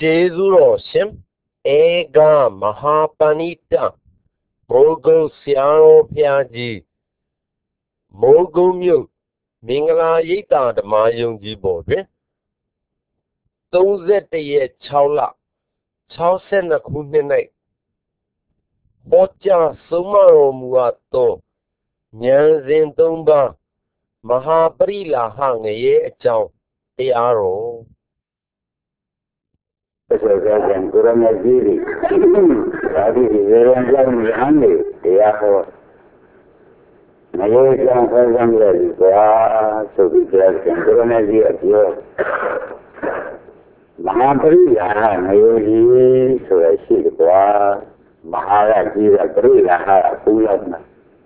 ကျေးဇူးတော်ရှင်ဧကမဟာပဏိတမိုးကုတ်ဆရာတော်ဘုရားကြီးမိုးကုတ်မြို့မင်္ဂလာရိပ်သာဓမ္မယုံကြည်ပေါ်တွင်31ရက်6လ62ခုနှစ်၌ဟောကြားဆုံးမတော်မူအပ်သောဉာဏ်စဉ်3ပါးမဟာပရိလာဟငရေအကြောင်းတရားတော်ဆိုတော့ကျန်ကိုရမကြီးတွေဒါဒီရေရန်ကြောင့်ဉာဏ်တွေတရားဟောမယောကြောင့်ခေါ်ကြတယ်ကွာဆိုပြီးပြောတယ်ကိုရမကြီးအပြောမဟာပရိယာငယောကြီးဆိုရရှိတယ်ကွာမဟာရကြီးကပရိယာဟာပူလောက်မှာ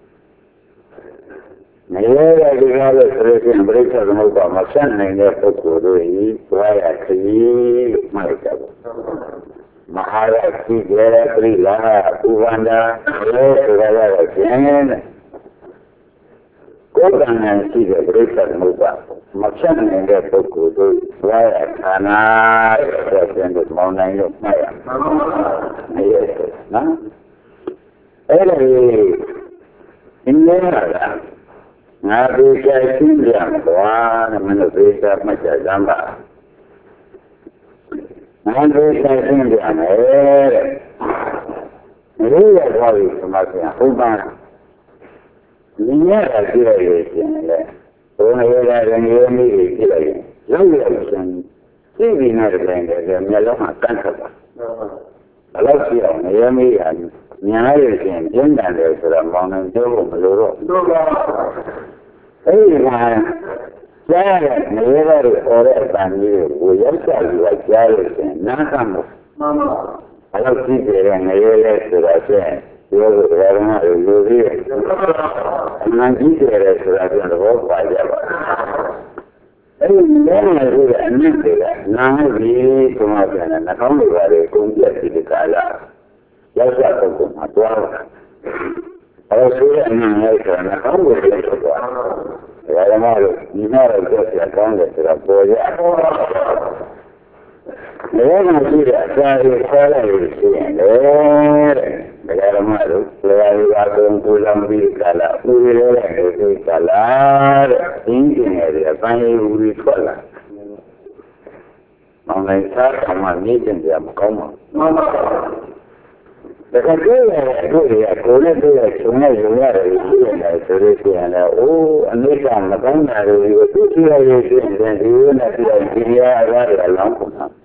ငယောရဒီကားလို့ဆိုရင်ပရိစ္ဆေသမုပ္ပါမဆက်နိုင်တဲ့ပုဂ္ဂိုလ်တို့ဤသွားရခရီးလို့မှတ်ကြပါမဟာရကြီးကပရိယာပူဝန္တာရောဆိုရတော့ကျင်းနေကိုယ်ကံနဲ့ရှိတဲ့ပရိစ္ဆေသမုပ္ပါမဆက်နိုင်တဲ့ပုဂ္ဂိုလ်တို့သွားရဌာနတဲ့ကျင်းတို့မောင်းနိုင်လို့မှတ်ရမရနော်အဲ့ဒါကြီးအင်းလည်းငါတို့ကြိုက်ရှင်းပြသွားတယ်မင်းတို့သေချာမှတ်ကြစမ်းပါငါတို့ကြိုက်ရှင်းပြမယ်တဲ့ဒီရသွားပြီသမားပြန်ဟုတ်ပါဒီရတာကြည့်ရရင်လေဘုန်းတော်ကလည်းရိုးမိကြည့်လိုက်ရင်ရောက်ရောက်ရှင်သိပြီနဲ့တကယ်လည်းမျက်လုံးမှာကန့်ခတ်ပါဘယ်လောက်ရှိအောင်ရိုးမိရညာရည်ရှင်ကျင်းတယ်ဆိုတော့မောင်နှံပြောဖို့မလိုတော့အဲ့ဒီမှာကြားရနေရတဲ့ဟောတဲ့အတန်ကြီးကိုရောက်ကြပြီးတော့ကြားလို့ရှင်နားကမ်းလို့မှန်ပါအဲ့လိုကြည့်ကြတဲ့နေရတဲ့ဆိုတော့ရှင်ပြောလို့ဓမ္မကိုယူပြီးအမှန်ကြည့်ကြတယ်ဆိုတာပြန်တော့ပါကြပါအဲ့ဒီလည်းလည်းအနည်းတွေကနားပြီးဒီမှာပြန်နှာခေါင်းတွေပါလေကုန်ပြတ်ဒီကာလရောက်ကြပုဂ္ဂိုလ်မှာတွားအဲ့ဆိုရအမှန်လည်းဆိုနှာခေါင်းကိုပြန်တော့တွားဓမ္မတို့ဒီမှာတော့ဆက်ကောင်းတယ်ဆိုတော့ပေါ်ရလည်းမရှိတဲ့အစာတွေခေါ်လိုက်လို့ရှိရင်လေတဲ့ဓမ္မတို့လောကီကကုန်ကိုလမ်းပြီးကာလဥရရဲတဲ့ဒီကာလတဲ့အင်းကျင်ရတဲ့အပိုင်းဦးကြီးထွက်လာမောင်လိုက်စားကမှမြင့်ကျင်ကြမကောင်းပါဘူးတကယ်ကြည့်ရတဲ့တို့ရကိုယ်နဲ့တွေ့ရချုံနဲ့ရုံရတယ်ရှိရတယ်ဆိုလို့ရှိရင်လည်းအိုးအနိစ္စမကောင်းတာတွေကိုသူကြည့်ရရင်ဒီလိုနဲ့ပြဒီရရတယ်အလောင်းပုံမှာ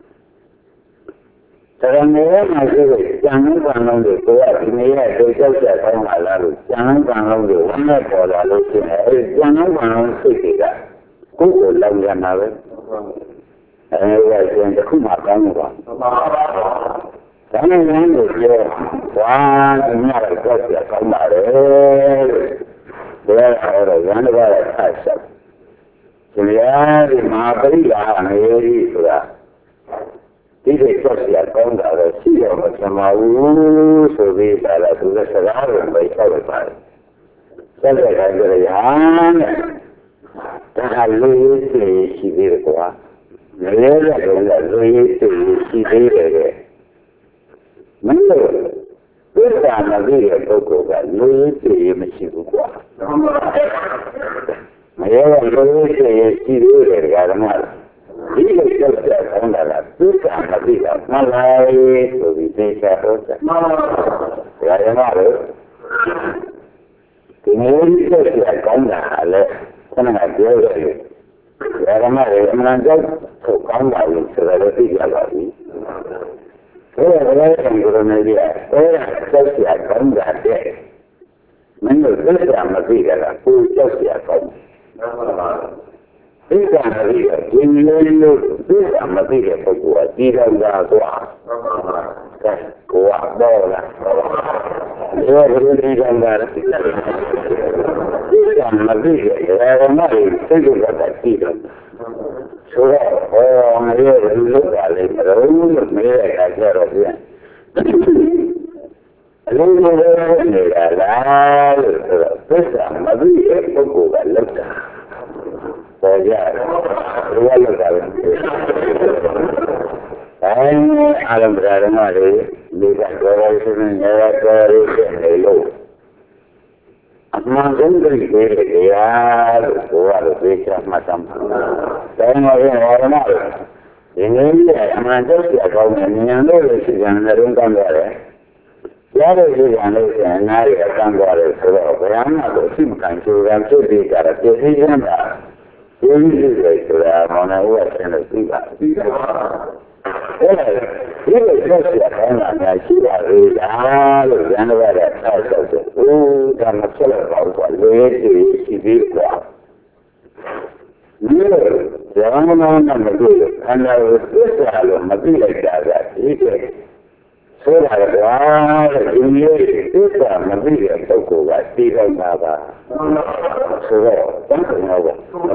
တရမေမှာရှိတဲ့ကျန်တဲ့ကံလုံးတွေကိုကဒီနေ့ရဲ့ဒုကြောက်ချက်ကောင်းလာလို့ကျန်တဲ့ကံလုံးတွေဝမ်းနဲ့ပေါ်လာလို့ရှိရင်အဲဒီကျန်တဲ့ကံလုံးစိတ်တွေကကိုယ်ကိုလောင်ရမှာပဲအဲဒီကကျန်တစ်ခုမှကောင်းမှာပါဒါနဲ့လည်းလို့ပြောဝါဒီမှာတော့ကြောက်ချက်ကောင်းပါလေလို့ဒါကတော့ရန်တကားရဲ့ဆက်ဆက်ဒီရားဒီမဟာပရိယာငရေကြီးဆိုတာဒီလိုကြောက်ရကောင်းတာတော့ရှိရမှာသမာဝူဆိုပြီးဒါလည်းသူကစကားကိုပဲကြောက်ရပါတယ်ဆက်တဲ့ခိုင်းကြရဟန်းတဲ့ဒါကလူကြီးရှိသေးတယ်ကွာငရဲတဲ့ကလူကြီးရှိသေးတယ်မင်းတို့သိတာမသိတဲ့ပုဂ္ဂိုလ်ကလူကြီးမရှိဘူးကွာမရဲတဲ့လူကြီးရှိသေးတယ်ဓမ္မဒီလိုကြောက်ကြကောင်းတာလားသိတာမသိတာမှန်လားဆိုပြီးသိချာတော့တယ်မှန်ပါဘူးဒါရမလို့ဒီလိုကြောက်ကြကောင်းတာလည်းခဏကပြောရတယ်ဒါရမလည်းအမှန်ကြောက်ကိုကောင်းပါလို့ဆိုတော့သိကြပါပြီအဲ့ဒါလည်းကံကြရနေကြအဲ့ဒါကြောက်ကြကောင်းတာတဲ့မင်းတို့သိတာမသိတာကကိုကြောက်ကြကောင်းမှန်ပါဒီကံလေးကဒီလိုလိုသိတာမသိတဲ့ပုဂ္ဂိုလ်ကဒီတော့သာသွားကိုကတော့လားဒီလိုဒီကံကဒီကံမသိတဲ့ဓမ္မတွေသိကြတာသိတော့ဆိုတော့ဟောငရေလို့ပါလေမလို့မေးတဲ့အခါကျတော့ပြန်အလုံးစုံနေတာလားလို့ဆိုတော့သစ္စာမသိတဲ့ပုဂ္ဂိုလ်ကလောက်တာပေါ်ကြတယ်ဘယ်လိုလုပ်တာလဲအားလုံးပြရမှာလေဒီကတော့ရရှိနေတဲ့တော်ရရှိနေလို့အမှန်ဆုံးကြည့်ရလို့ပြောရလို့သိချင်မှတ်တယ်။ဒါမှမဟုတ်ရင်ဝါရမဒီနည်းကြီးအမှန်တော့ပြကောင်းတယ်ဉာဏ်လို့ရှိကြတယ်လုံးကောင်းတယ်။ရတဲ့ရှိကြလို့ရှိရင်နားရအကန့်သွားတယ်ဆိုတော့ဘယ်မှာကိုရှိမကန်ချိုးကံဖြစ်ပြီးကြတာပြည့်စည်နေတာဒီလိုဆိုတာမောင်နှမကဆင်းလို့ပြီးပါပြီးပါအဲ့ဒါဒီလိုဆက်ရအောင်လားရှိပါလေလားလို့ဉာဏ်တော်ရဆောက်ဆောက်တယ်။ဒါမှဆက်လို့ပေါ့ကွာလေရှိပြီးကွာဒီလိုဇာမနာနဲ့မတွေ့ဘူးအနာကိုသစ္စာလို့မသိလိုက်တာကဒီလိုဆိုတာကွာဒီလိုသစ္စာမသိတဲ့ပုဂ္ဂိုလ်ကသိလိုက်တာပါဆိုတော့တန်းကုန်တော့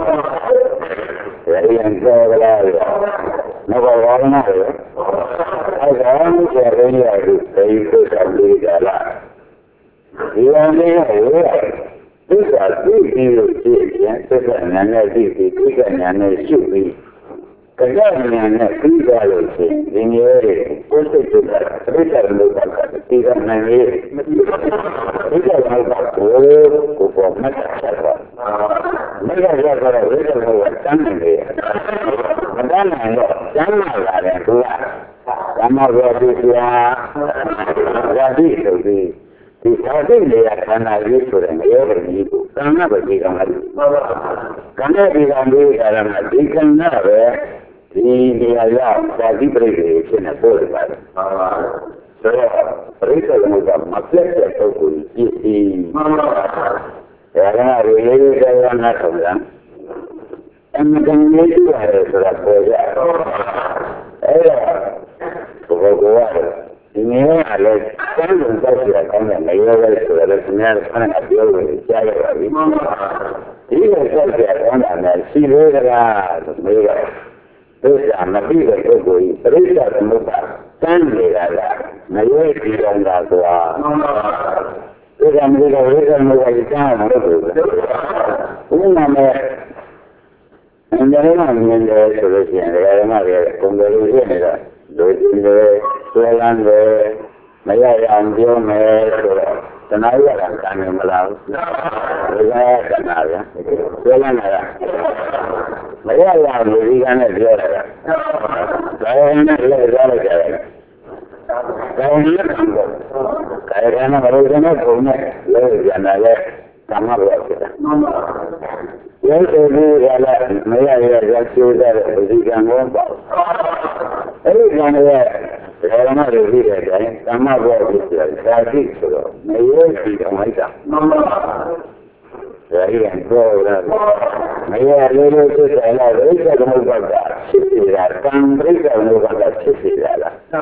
ရရင်ကြောက်လာရမဘောဝါနာရအဲ့ဒါကိုကျေရင်းရလို့ဒီသစ္စာလေးကြလားဒီလိုလေးရသစ္စာသိပြီးလို့ရှိရင်သစ္စာဉာဏ်နဲ့သိပြီးသိက္ခာဉာဏ်နဲ့ရှုပြီးကကြဉာဏ်နဲ့ပြီးသွားလို့ရှိရင်ဒီမျိုးတွေကိုယ်စိတ်ကပြိတ္တလို့ကတိကနိုင်လေဒီကလည်းကိုပေါ်မှာဆက်သွားမရရတော့ဝိသေဘောကတန်းနေတယ်မတန်းနိုင်တော့ကျမ်းလာတယ်သူကဓမ္မဘောဓိဆရာဓာတိဆိုပြီးဒီသာသိနေရခန္ဓာကြီးဆိုတဲ့ရောဂကြီးကိုသံဃာပဲဒီကံလိုက်ကံနဲ့ဒီကံလေးရတာကဒီကံနဲ့ပဲဒီနေရာရသာတိပြိတိဖြစ်နေပို့တယ်ပါဆိုတော့ပြိတိကမပြတ်တဲ့ပုဂ္ဂိုလ်ကြီးကြီးမှန်ပါဒါကရေလေးတရားနာထုတ်တာအမှန်တကယ်ကြီးရတယ်ဆိုတာပေါ်ရအဲ့တော့ဘုရားကဒီနေ့ကလည်းစမ်းလို့တောက်ရကောင်းတယ်မရောပဲဆိုတော့သူများကလည်းပြောလို့ကြားရပါပြီဒီလိုတောက်ရကောင်းတာနဲ့စီလေးကလို့မေးတော့သူကမပြီးတဲ့ပုဂ္ဂိုလ်ကြီးပြိဿသမုပ္ပါစမ်းနေတာကမရောကြည့်တော့တာဆိုတာဒီကံဒီကဝိသမုပ္ပါကြီးစမ်းမှာလို့ဘုရားနဲ့အင်းတယ်မှာမြင်တယ်ဆိုလို့ရှိရင်ဒါကမှလည်းကုန်တယ်လို့ဖြစ်နေတော့ဒုတိယဆွဲလန်းတယ်မရရအောင်ပြောမယ်ဆိုတော့တဏှာရတာကံနေမလားဘူးဒါကတဏှာရဆွဲလန်းတာမရရအောင်ဒီကနဲ့ပြောတာဒါနဲ့လည်းကြားလိုက်ကြတယ်ဒါနဲ့ကံတော့ကာယကံနဲ့ဘယ်လိုနဲ့ပုံနဲ့လဲကြတာလဲကံမှာပဲဖြစ်တာရုပ်တည်းကြီးကလည်းမရရရကျိုးတဲ့ဒီကံကိုပေါ့အဲ့ဒီကံရဲ့ဓမ္မတွေပြီးတဲ့တိုင်ကမ္မဘောဖြစ်တယ်ဒါကြည့်ဆိုတော့မရရှိအောင်လိုက်တာမှန်ပါဒါကြီးကတော့မရလေးလေးဖြစ်တယ်လားဣစ္ဆကမုပ္ပါဒဖြစ်နေတာကံပရိစ္ဆကမုပ္ပါဒဖြစ်နေတာလားဒါ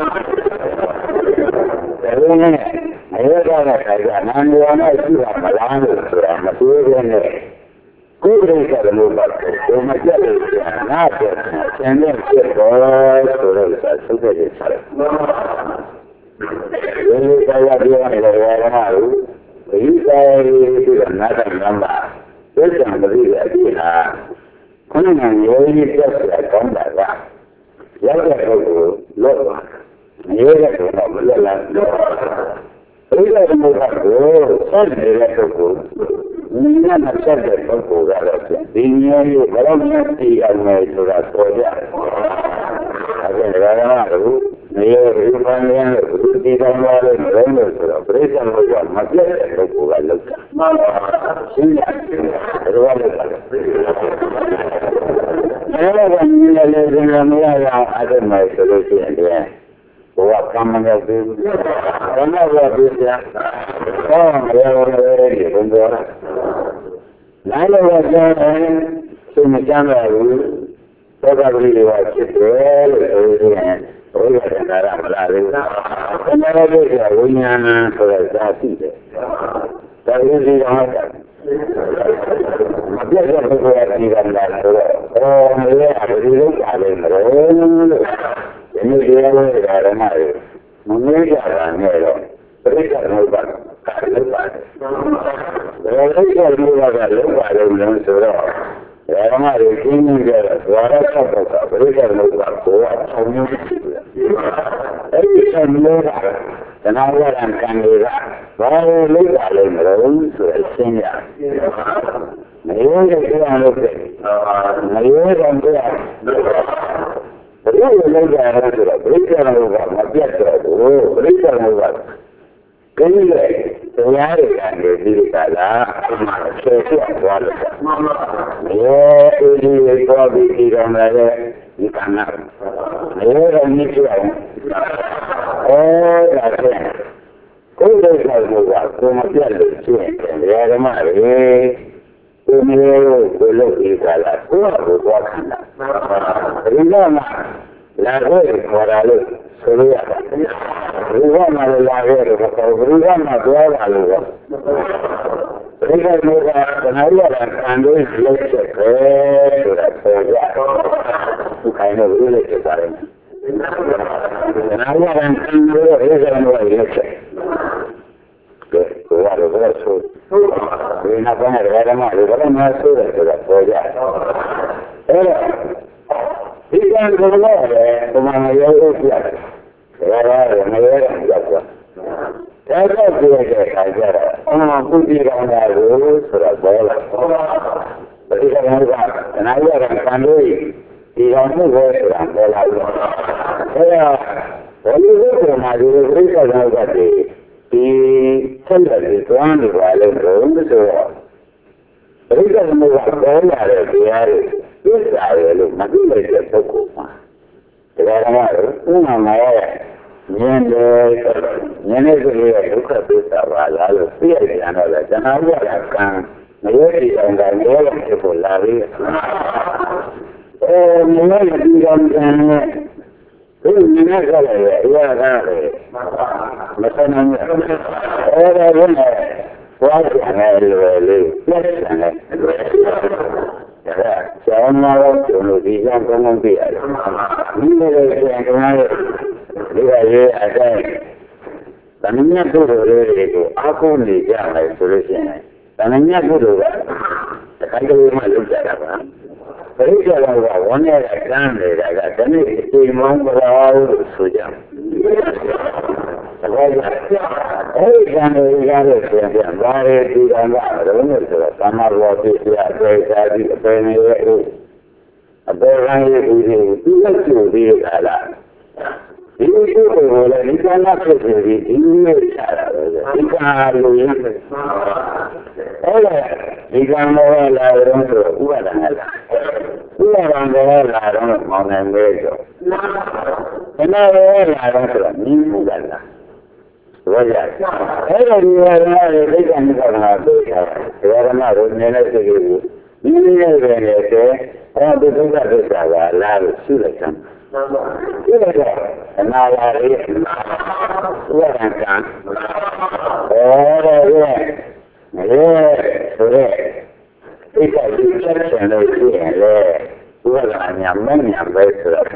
လည်းမရတဲ့ခိုင်ကနာမည်နဲ့ရှိတာမလားလို့ဆိုတာမသိရနဲ့ကိုယ်ပြိဿကလို့ပါတော့မကြက်လို့နားတယ်ဆင်းရဲဖြစ်တော့ဆိုတော့သုတ်တဲ့ဆက်ဒီလိုတရားပြောနေတဲ့ဝါဒနာကိုဒီဆိုင်ဒီကနားတယ်နံပါတ်သိကြမလို့ရပြီလားခုနကရောကြီးပြတ်ဆက်ကောင်းတာကရောက်တဲ့ပုဂ္ဂိုလ်လော့ပါရိုးတဲ့ပုဂ္ဂိုလ်မလွတ်လားဒီလိုမျိုးကတော့စတဲ့ပုဂ္ဂိုလ်ဒီကနေ့ဆက်တဲ့ပုဂ္ဂိုလ်ကတော့ဒီမျိုးကိုဘယ်လိုမှသိအောင်လဲဆိုတာပေါ်ကြအဲ့ဒါကတော့နေရဒီပန်းရင်းကိုဒီတိုင်းလာလို့ဘယ်လိုဆိုတော့ပြိဿမျိုးကမပြတ်တဲ့ပုဂ္ဂိုလ်ကလောက်တာမှန်ပါရှင်းရတယ်ဒါကလည်းအဲ့ဒါကလည်းဒီလိုမျိုးရအောင်အဲ့ဒါမှဆိုလို့ရှိရင်ဘဝကံမရဘူး။ဘာမှမဖြစ်ဘူး။ဟောမရဘူးဘုံတော်။နိုင်လို့ကြားတယ်သူမကြမ်းပါဘူး။သောတာပတိတွေကဖြစ်တယ်လို့ဆိုရင်ဘုရားတရားမလားဘူး။ဘုရားတို့ကဝိညာဏဆိုတာဇာတိတယ်။ဒါကိုဒီတော့မပြတ်တဲ့ဘုရားဒီကံလာဆိုတော့မရဘူးလို့ကြားတယ်မလို့ဒီလိုတရားတွေဓမ္မတွေမမေ့ကြတာနဲ့တော့ပြိဿကလို့ပါကလည်းပါတယ်။ဘယ်လိုလဲလို့ကလည်းပါတယ်လို့ဆိုတော့ era una regina che era guarda perché non la tua ognuno e c'è un'ora che non era un candidato va legale non so il segna ma io che hanno che ma io non perché non era perché non va ma piace perché non va quindi segnare che di là c'è qualcosa io di poi di andare di canale io non mi trovo la gente quello è il come piace era male quello di là quello può andare la red morale solo prima della red prima della luna prima della quando il flesso sulla soia tu hai no dire che fare allora quando erano le guarda adesso una cosa era male però non è solo sulla soia Digan dolore, como yo decía, era un gato. Era que cayera, una pudiera una luz, la bola. Pero que no había cantando y la mujer era la era el marido rico de la gati y se cuando vale donde se va. Rico de la bola de ma tu mi sei poco una manera niente che tutta questa vada lo sia che hanno la giornata can ma io ti andavo che con la via non è che non è che ma sono era bene quasi c'è una volta uno dice come un piede non deve essere a te la mia duro che alcuni chiama il soluzione la mia duro quando mi mangiava perché non era grande ragazza ne si mangiava su già e quando si andare di andare non so stanno vuoti sia bene abbiamo tutto di là io volevo l'italiano che di diciamo la guarda la non è vero e non è nulla era di guardare le canne era nato nella serie il venete era dovuta pensare alla sulla campa ma la guarda guadagna mia verso la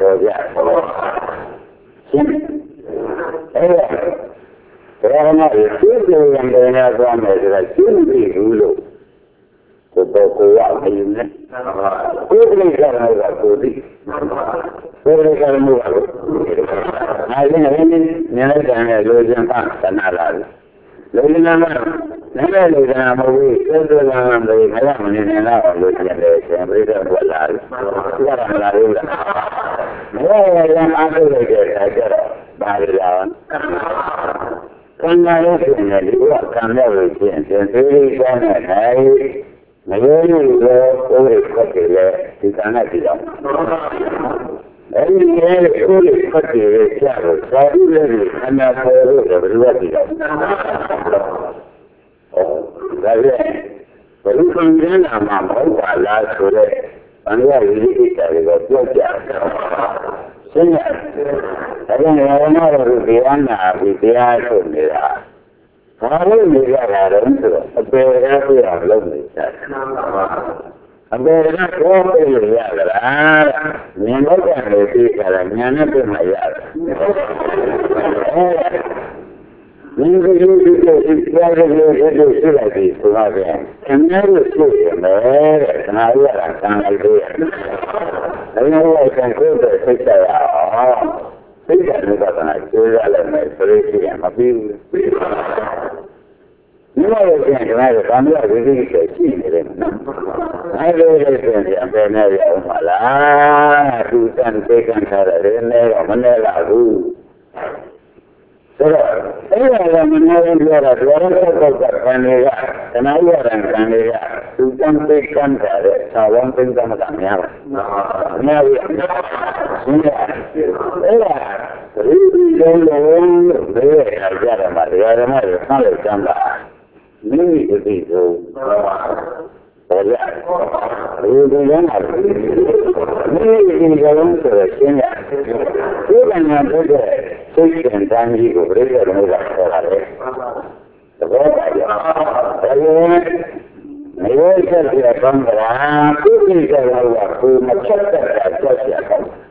era mai tutto andare a mettere tutti rulo poco almeno quelli che erano così quelli che erano ma non è lo giampa nada lo non è lo chiamiamo qui sempre la non è nada lo chiamiamo sempre per guardare guarda la rulla ma è anche che bailavano quando adesso cambiavo il tempo ma io ora capire si canadino e mi è ora capire chiaro sai le cambiare per guardare per un condiano ma guarda sole quando arrivi che pioggia Señor, una rubiana, rubiana, mira. Ahora mira, pero hablo mucho. A ver, ¿cómo le hablará? Mi amor, que la mañana te mayar. 你这有这个是来的，是那边，现在是什么？哪有人干来的？人家我看过的是这样啊，这个那个呢，就是来的，所以这样嘛，比。你那个现在是咱们要这个小气的人，那个是两边那有嘛啦，就咱这干啥的，人那个我们那老路。是吧？哎呀，我们那边说了，昨天那个干那个，那有人干那个，就咱这干啥的，朝阳跟咱们干啥了？那个，现在，哎呀，这人没有来家的嘛，家的嘛就上来干吧，没有地头，好的，有的人啊，没有地方说的现在，基本上这个。最简单一个这个东西说来的，这个大家，还有没有这些方法啊？不是这个话，不么确实的这些方法。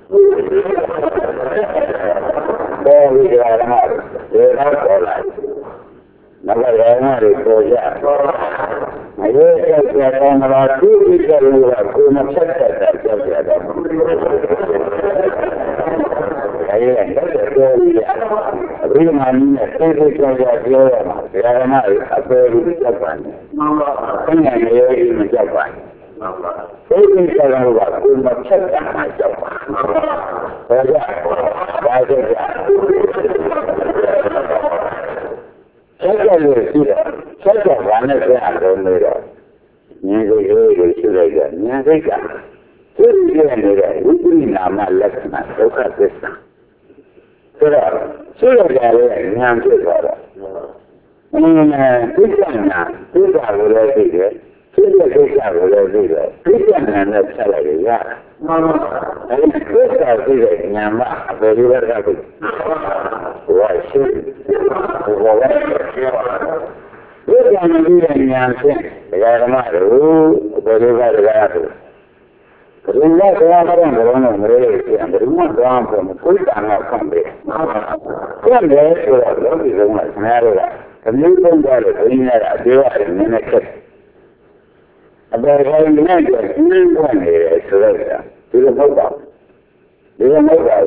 这个什么，这他说来，那个人那里说下，没有这些方法，不是这个话，不么确实的这些方法。哎呀，这个多一点，为什么你这个叫标了嘛？别人那里还不叫管的，今年没有你们叫管，所以这个话，我们确实还叫管，对不对？还是这样，这个是的，这个完了这样都没有，你这有是这个，你看这个，就是这样的，无理那么来看，都看这啥。是吧？这个家里你看最少的，最下面最下头的这个，最下头的这个，最下面的下来的呀，最少这个你看吧，这里边这个，我是，最下面这个你看是，这个什么的，这里边这个样子。人家这样的人没有这样的，人家这样子没会干那干的，干的是老几种了，什么样的？他们中国的人家的对吧？人家吃，那人家的日本的吃的是，这个没搞，这个没搞，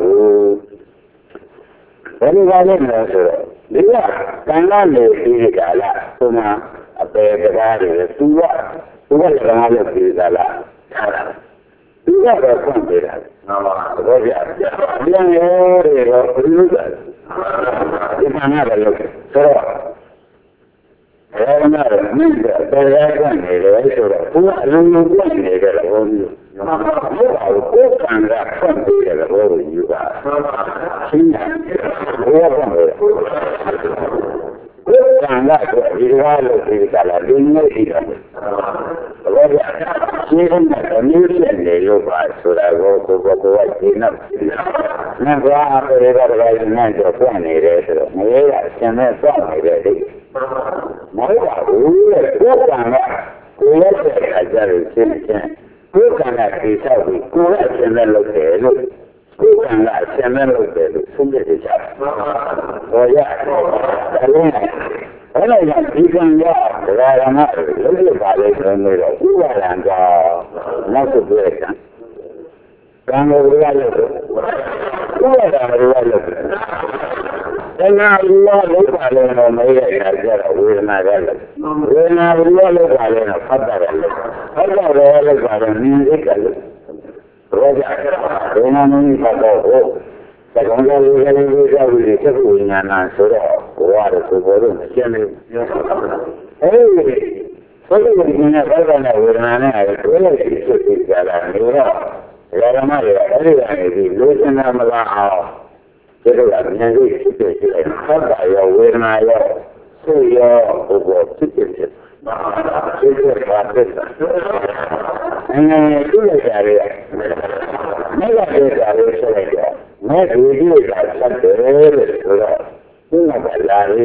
人家的呢是，人家刚刚的这个了，是吗？这个的多这个嘛就比较了，看了。这个控制的，我讲，因为这个日本，你看那个是吧？还有那个大家看那个是吧？不人民管那个我们，我看着看这个我有一个，今年我看的，我看那个一个这个在了另外一个。我讲，其实那个明显的有把出来，我听了，那个这个那就算你的是，没有现在算你的这个，没有我讲了，我是还在现，我讲了比较的，我现在都给了。我讲了，现在都给了，从这里下，我讲，后来讲提升要，这个让他有些把这个那个200个，那是不会讲。刚才500个，现在600个呢没有改变了，为什么改了？为什么600个呢？800个600个你这个，我讲，为什么你看到我？在中国这个这个5年呢，受到国外的出国的限制。所以我今天在那为什么呢？主要是这个牛肉，原来这个流行那么大，这个面对这他把要为什么要是要不过这个把这个，这个家里，那个家里是那个。मैं video डालता ना बता रही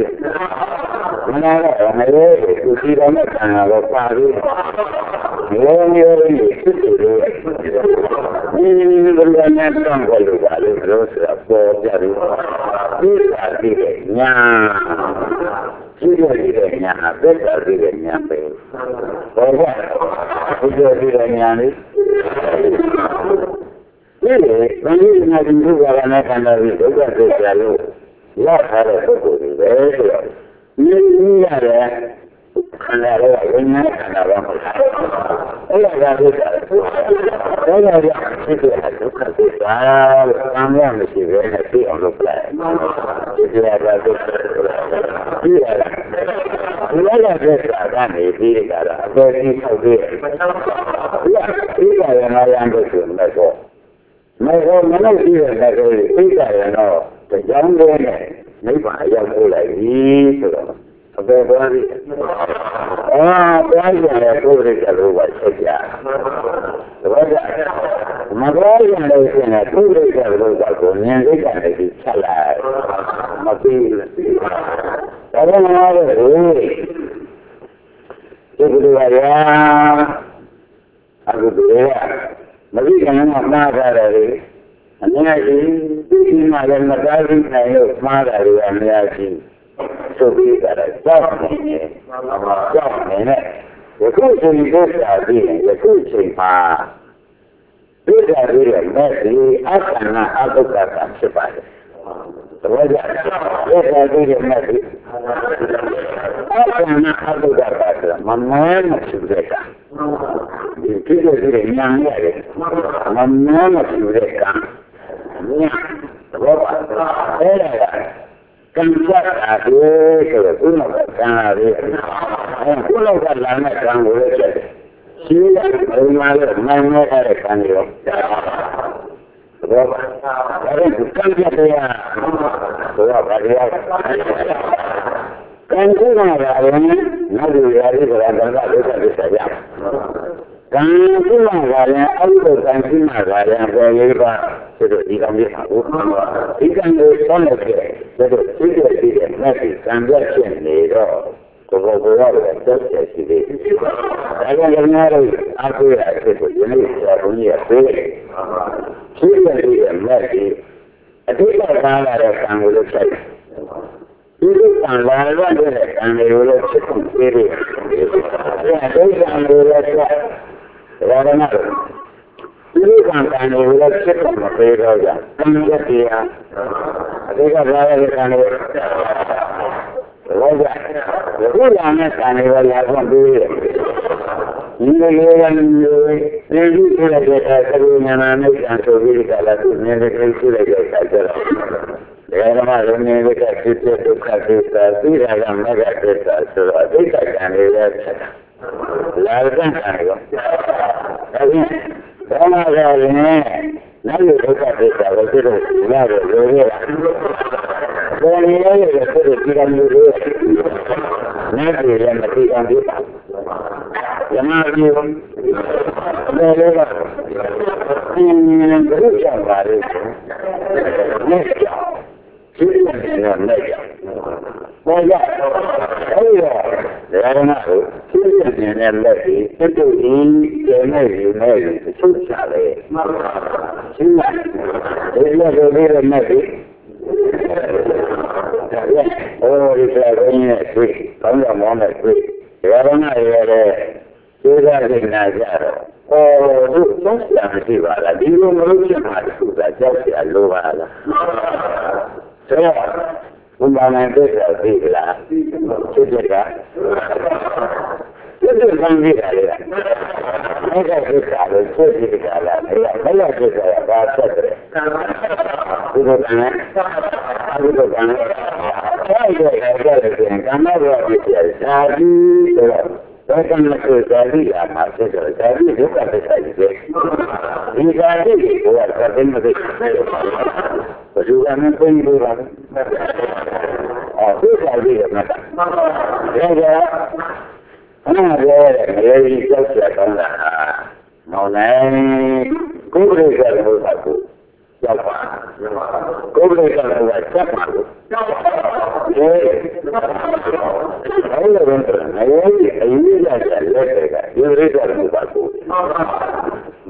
मैंने उसी का मैं खाना बता रही मैं काम कर लूँगा रोज बहुत जरूर Bisa dirinya, sudah dirinya, bisa dirinya, bahwa sudah dirinya ini. Jadi, bagi nanti juga kan dari juga selalu, ya harus betul. Ini ada. Anda ini adalah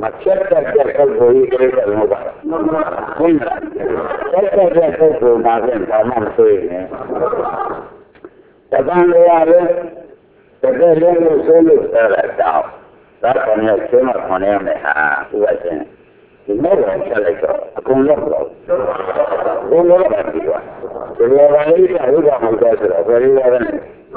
ချက်တဲ့ပုဂ္ဂိုလ်ကြီးတွေကတော့ဘာဟုတ်လားချက်တဲ့ပုဂ္ဂိုလ်မှာပြန်ဘာမှမဆိုရင်တပန်းရရတယ်တကယ်လို့ဆိုလို့အဲ့ဒါတော့ဒါကလည်းဆင်းမခွန်ရမယ်ဟာသူကချင်းဒီမဲ့တော့ချက်လိုက်တော့အကုန်လုံးတော့ဘုံလုံးပါပြီကွာဒီလိုပါလိမ့်တာဟုတ်ပါမှာဆိုတော့ဘယ်လိုလဲဒီ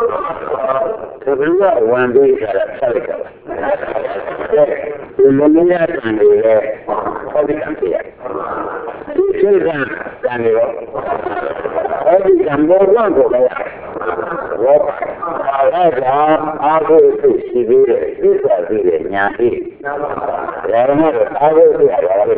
လိုကဝန်ပြီးကြတာဆက်လိုက်တာဒီလိုမျိုးရတယ်လေဟောဒီကံပြည့်စိတ်ကတန်နေတော့အဲဒီကံဘောကတော့လည်းဘောအဲ့ဒါအားကိုသိရှိပြီးတဲ့သိစာပြီးတဲ့ညာပြီးဒါမှမဟုတ်အားကိုသိရတာလေ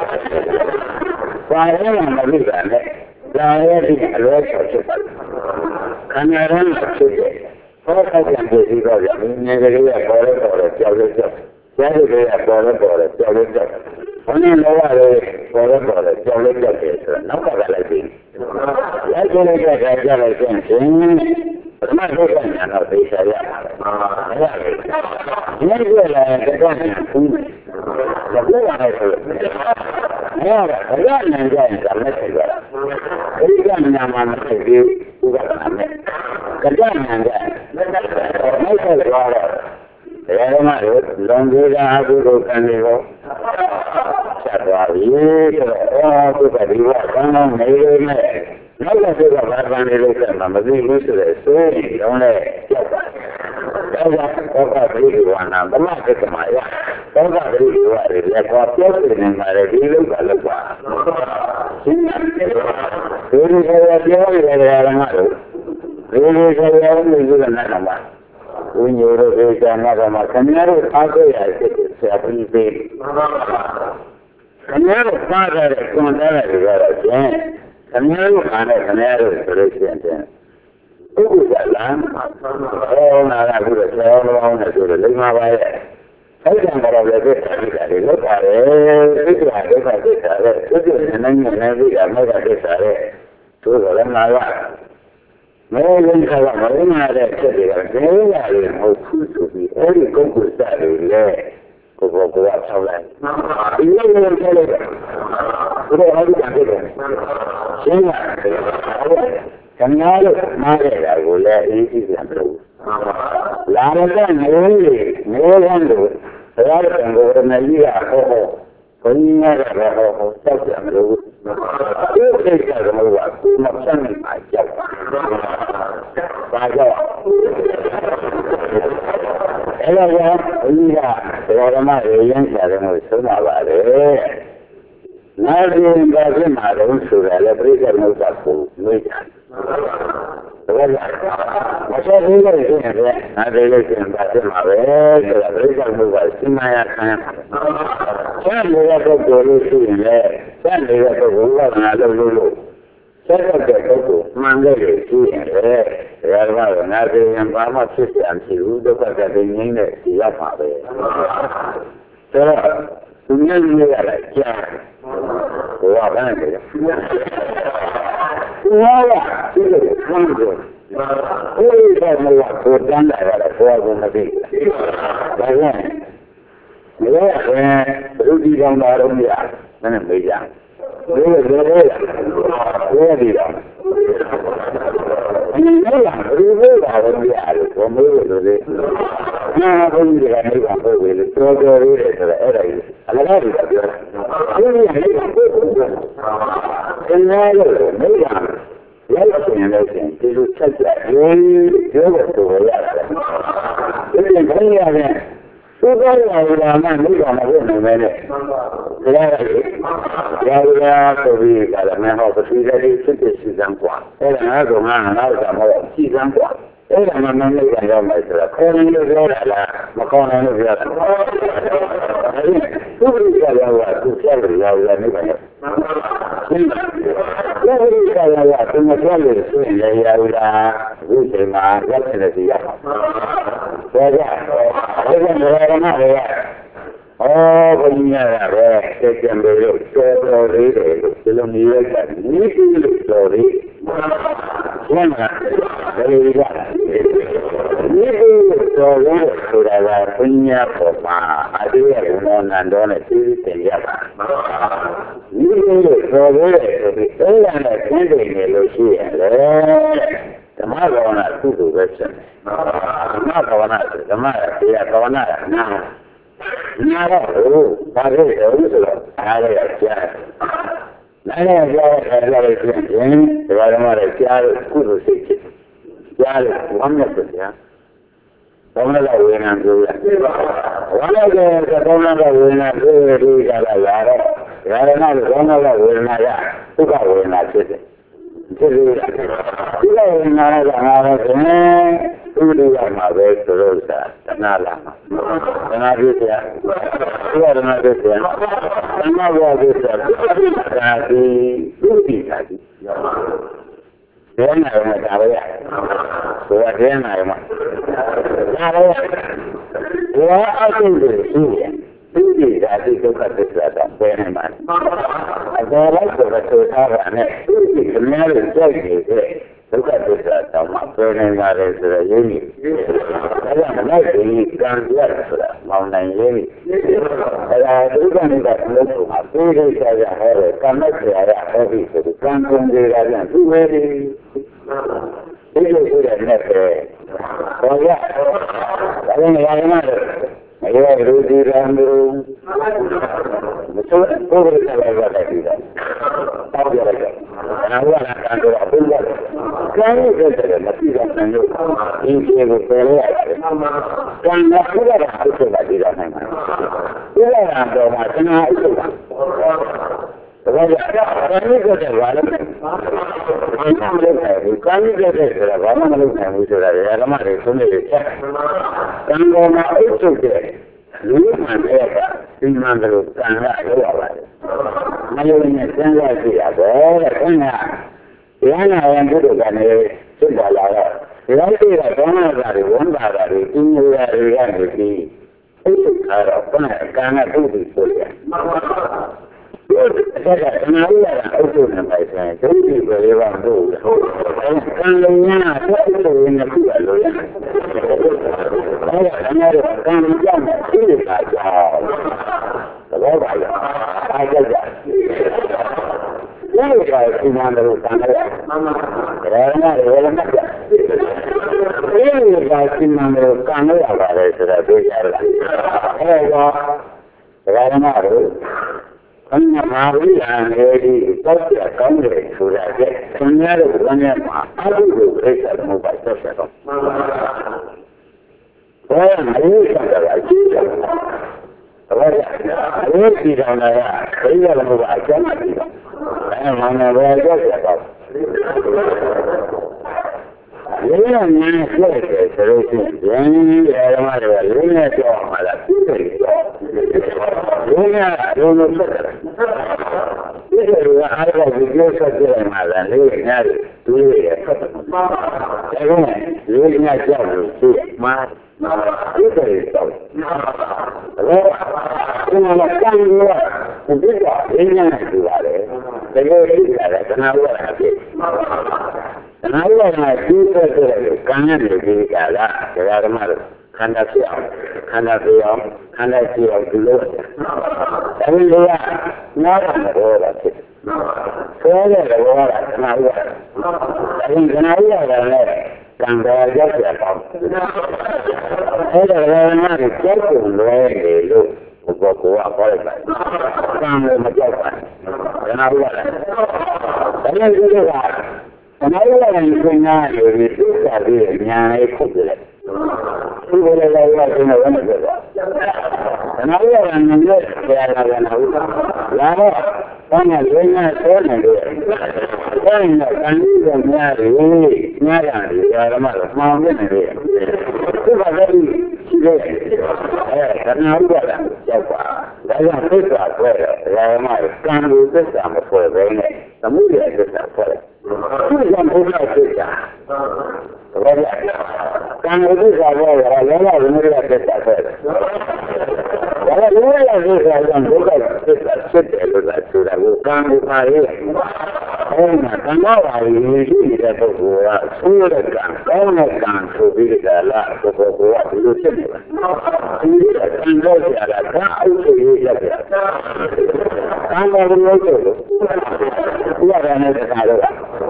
ဘာလဲမသိတာလေဒါရဲ့ဒီအလွဲချော်ချက်ပါခန္ဓာရမ်းဖြစ်တယ်ဟောခိုက်ပြန်ပြီးတော့ဗျာငယ်ကလေးကပေါ်လဲပေါ်လဲကြောက်လဲကြောက်ကျန်တဲ့ကပေါ်လဲပေါ်လဲကြောက်လဲကြောက်ဘယ်နဲ့လဲရတယ်ပေါ်လဲပေါ်လဲကြောက်လဲကြောက်တယ်ဆိုတော့နောက်ကလိုက်ပြီအဲ့ဒီလိုကြကြလိုက်ရင်ပထမဆုံးကညာတော့သိချရရမှာမရဘူးဒီလိုလည်းကတော့ဘူးဘာလို့လဲဆိုတော့ဘယ်နဲ့ကြရင်ဒါမဲ့ဖြစ်သွားတာဒီကညာမှာမဖြစ်ဘူးဥပဒနာနဲ့ကြညာကไม่ใช่ว่าဘယ်တော့မှလွန်သေးတာအကုသိုလ်ကံတွေကိုဆက်သွားပြီဆိုတော့သူကဒီကကောင်းကောင်းနေနေနဲ့နောက်ကသူကဘာပန်းနေလို့ဆက်မှာမသိဘူးဆိုတဲ့ဆိုရင်တော့လည်းကြောက်တာဒါကပရိဒီဝါနာဗမာကတမရသောကပရိဒီဝါတွေလည်းပေါ်ပြောနေနေမှာလေဒီလိုကလည်းကွာဒီလိုပြောရတယ်ဓမ္မတို့ဒီလိုဆိုရအောင်လို့ပြောနေတာမှာဝိညာဉ်တို့ဧကနာကမှာခင်ဗျားတို့အားကိုးရဖြစ်ဆရာပြီးပြီခင်ဗျားတို့ပါတဲ့ကွန်တဲ့တွေကတော့ကျင်းခင်ဗျားတို့ခါနဲ့ခင်ဗျားတို့ဆိုလို့ရှိရင်ပုဂ္ဂိုလ်ကလည်းဟောနာကခုတော့ဆရာတော်ကောင်းနဲ့ဆိုတော့လိမ္မာပါရဲ့အဲ့ဒါကတော့လည်းသိတာလေလောက်ပါတယ်သိတာဒုက္ခသိတာလေသိတဲ့နိုင်ငံနဲ့သိတာမေတ္တာသိတာလေသို့တော်လည်းငါကမဲလုံးကမရင်းရတဲ့ချက်တွေကဒဲရတယ်မဟုတ်ဘူးဆိုပြီးအဲ့ဒီပုဂ္ဂိုလ်စတယ်လေကိုယ်ကဆောက်လိုက်ဒီလိုမျိုးပြောလိုက်ဘုရားဟောဒီကဖြစ်တယ်ရှင်းလားခင်ဗျားတို့နားရတာကိုလည်းအင်းကြီးပြန်လို့လာရတဲ့နေနေရန်လို့ဘုရားကံကိုရမကြီးကဟောဘုန်းကြီးကတော့ဟောတောက်ပြန်လို့ဒီကိစ္စကမဟုတ်ဘူးမဆန်းနိုင်ပါကြောက်ပါကြောက်အဲ့ဒါကဘုန်းကြီးကဘုရားဓမ္မရေရင်းစားတယ်လို့ဆုံးပါပါတယ်နာရင်ပါပြမှာတော့ဆိုတာလေပြိဿမုဒ္ဒကိုမေးတာဒါကမဆက်သေးလို့ရှိရင်လည်းနားသေးလို့ရှိရင်ပါပြမှာပဲဆိုတာပြိဿမုဒ္ဒစဉ်းစားရခံရဆန်းနေတဲ့ပုဂ္ဂိုလ်လို့ရှိရင်လည်းဆန်းနေတဲ့ပုဂ္ဂိုလ်ကငါလို့ဆက်တဲ့ပုဂ္ဂိုလ်မှန်တယ်လို့ရှိရင်လည်းဒါကတော့ငါသေးရင်ဘာမှဖြစ်ပြန်ဖြစ်ဘူးဒုက္ခကတည်းကငြိမ်းတဲ့ဒီရပါပဲဆိုတော့သူများကြီးရလိုက်ကြားဘုရားကလည်းဘုရားကဒီလိုခံကြဘုရားကလည်းကိုတန်းလာတယ်ဘုရားကမသိဘူးဒါကြောင့်မရရင်ဘုရားကောင်းတာတော့မရနဲ့မေးကြဘယ်လိုလဲဘယ်ဒီတော့ဒီလိုလားဒီလိုပါတော့မရတယ်ဘုမေးလို့လေနာဘုန်းကြီးကနေပါဘုရားလေတော်တော်လေးတယ်ဆိုတော့အဲ့ဒါကြီးအလကားကြီးပြောဘုရားလေးကဘုရားကျန်ရလို့မေးတာလိုက်ရှင်လို့ရှင်ဒီလိုချက်ကြရေးပြောဖို့ဆိုရတယ်ဒီလိုခိုင်းရတယ်သူကလည်းဘာမှမလုပ်နိုင်ဘူးနေမယ်ဒါကဆိုပြီးကလည်းမဟုတ်ဘူးဒီလေးစစ်စစ်စီစံကွာအဲ့ဒါကတော့ငါနောက်ကြမှာစီစံကွာအဲ့ဒါမှမလုပ်နိုင်တော့မယ်ဆိုတော့ခေါင်းလေးပြောတာလားမခေါင်းနိုင်လို့ပြောတာသူကလည်းကတော့သူဆက်ပြီးရောက်နေပါရဲ့ဒီလိုကလည်းသူမပြောလို့ဆိုရင်လည်းရောက်လာဒီချိန်မှာရက်တဲ့စီရပါဒါကအဲ့ဒါလည်းမဟုတ်ဘူးဘုရားကပဲစက်ကြံလို့တော်တော်လေးတယ်လို့ဒီလိုနေရတာဒီလိုတော်လေးဘုရားကဘယ်လိုလဲဒီလိုတော်လေးဆိုတာကဘုညာပေါ်မှာအတူရဘုံနန္ဒောနဲ့သိသိရပါဒီလိုဆိုရဲဆိုပြီးအဲ့ဒါနဲ့သိသိနေလို့ရှိရင်လေဓမ္မဘာဝနာကုသိုလ်ပဲဖြစ်တယ်ဓမ္မဘာဝနာဓမ္မတရားဘာဝနာနာတော့ဘာလို့လဲဆိုတော့အားရကြားလည်းကြားရတယ်ဖြစ်ရင်ဒီဘာမှလည်းကြားလို့ကုသိုလ်စိတ်ဖြစ်ကြားလို့ဝမ်းမြောက်တယ်ဗျာဘောင်းလည်းဝေနာပြောရဝမ်းလည်းဘောင်းလည်းဝေနာပြောရလို့ရတာလာတော့ဒါရနာဘောင်းလည်းဝေနာရဒုက္ခဝေနာဖြစ်တယ်ဖြစ်လို့ဒီလိုဝေနာကငါလည်းဆိုရင်သူ့လူရမှာပဲဆိုလို့သာတဏှာလာမှာတဏှာဖြစ်ရသူကတဏှာဖြစ်ရတဏှာဘောဖြစ်ရဒါဒီသူ့ဒီတာဒီဘယ်နာမှာဒါပဲရဆိုတော့ဘယ်နာမှာဒါပဲဘာအကုသိုလ်ရှိတယ်သူ့ဒီတာဒီဒုက္ခသစ္စာတော့ဘယ်နေမှာအပေါ်လိုက်ဆိုတော့ထားတာနဲ့သူ့ဒီအများကြီးကြိုက်နေတဲ့ဒုက္ခသစ္စာတော့မှပြောနေပါတယ်ဆိုတော့ရင်းနေအဲဒါမလိုက်ရင်ကံပြတ်ဆိုတာမောင်နိုင်ရင်းနေအဲဒါဒုက္ခနဲ့ကလို့ဆိုတာသိသိကြရဟဲ့ကံနဲ့ဆရာရဟဲ့ဒီဆိုကံကုန်ကြတာပြန်သူ့ပဲဒီလိုဆိုတဲ့နဲ့ပဲဘောရဒါလည်းရရမှာမရရူဒီရံတို့မဆိုးဘုရားလည်းရတယ်ဒီတော့တောက်ရတယ်နာဝနာကံတော့ဘုရားကံရဲ့တဲ့မသိတဲ့ဆံလို့အင်းကြီးကိုပြောရတယ်ကံကဘုရားအဖြစ်လာပြီးတော့နိုင်မှာဘုရားတော်မှာသနာအဖြစ်လာဒါကြောင့်ကံရဲ့တဲ့ဘာလဲကံရဲ့တဲ့ဆိုတာဘာမှမလုပ်နိုင်ဘူးဆိုတာဓမ္မတွေသုံးနေတယ်ကံတော်မှာအဖြစ်တဲ့လူမှန်တဲ့ကဒီမှန်တယ်လို့ကံကရောက်ရပါတယ်မယုံနဲ့စဉ်းစားကြည့်ရပဲတဲ့ခဏရဟနာယံဘုဒ္ဓကလည်းသိပါလာတော့ဒီလိုကြည့်တော့ဘောနာတာတွေဝန်တာတွေအင်းကြီးတွေကနေပြီးအဲ့ဒီကတော့ခဏကံကဒုတိဆိုရဒါကနာရီကအုပ်စုနေပါဆိုင်ဒုတိပဲလေးပါတို့ကံလုံးညာဆက်လို့နေပြီလို့အဲ့ဒါအများကြီးကံကြောင့်သိနေတာကြောင့်တော့ပါလားအားကြကြဒီကစီမံတယ်ကံရတယ်ဒါနဲ့လည်းမပြဒီကစီမံတယ်ကံရပါတယ်ဆိုတော့ပြောကြတယ်အဲ့တော့ဒါကမှတော့အမှန်ပါဘူးအဲဒီတောက်ရကောင်းတယ်ဆိုတာကဆင်းရဲတဲ့ဘဝနဲ့မှာအမှုကိုပြိဿမှုပါဆက်ဆက်တော့ဘာမှမလုပ်တာအကြီးတယ်ဘာလဲအဲဒီဒီတော်လာပြိဿမှုပါအကျမ်းပါတယ်အဲမှန်တယ်ဘာကြောက်ရတော့လေးနဲ့ဉာဏ်နဲ့ပြည့်တယ်ဆိုလို့ရှိရင်ဉာဏ်ရဲ့ဓမ္မတွေကလေးနဲ့ကြောက်မှာလားပြည့်တယ်ကြောက်လေးနဲ့လုံးလုံးပြည့်တယ်ပြည့်တယ်ကအားရပြီးပြောဆက်ပြတယ်မှာလားလေးနဲ့တူးရတယ်ဆက်တယ်ဒါကလေးနဲ့ကြောက်လို့ရှိမှာပြည့်တယ်ကြောက်ဒီမှာကံရဒီကလေးနဲ့တူပါတယ်တကယ်ကြည့်ရတယ်ခဏဝရပြည့်နာရီကကျိုးဆက်တဲ့ကံနဲ့ဒီကလာဓမ္မတို့ခန္ဓာဖြစ်အောင်ခန္ဓာပြောင်းခန္ဓာကြည့်အောင်ဒီလိုအဲဒီလိုကနားတယ်တော့ဖြစ်ဆိုတဲ့ဘောကခဏရအဲဒီခဏရရတယ်ကံတော်ရောက်ရအောင်အဲဒါကမှကြောက်ကုန်လွယ်တယ်လို့ဘုရားကခေါ်လိုက်ပါတယ်ကံလည်းမကြောက်ပါဘူးခဏရရတယ်ဒါနဲ့ဒီလိုကအနာရရင်ကိုနာလို့ဒီသိစာပြီးညာလေးခုတ်တယ်သူ့ဘယ်လိုလဲဆိုတော့ဝင်တယ်အနာရရင်လည်းဆရာကလည်းဟုတ်လာတော့ဘာနဲ့လဲညာဆိုနေတယ်အဲ့ဒါကံကြီးကများတယ်ညာရတယ်ဓမ္မတော့မှန်နေတယ်သူကလည်းရှိတယ်အဲဒါနာရတာကြောက်ပါဒါကြောင့်သိစာဆွဲတယ်ဓမ္မကံကိုသိစာမဆွဲဘဲနဲ့သမှုရဲ့သိစာဆွဲတယ်သူကဘုရားသိတာဘာလဲကံကိုသိစာဆွဲတယ်လည်းလည်းဘုရားသိစာဆွဲတယ်ဒါလည်းဘုရားသိစာကြောင့်ဘုရားသိစာဖြစ်တယ်လို့ဆိုတာကိုကံကိုပါရေးအဲ Tanda wa yi da ko wa su da kan ko na kan so bi da la ko ko wa du ce ne ba in da ya da ka au yi da ka kan da ne ko ya da ne da ka da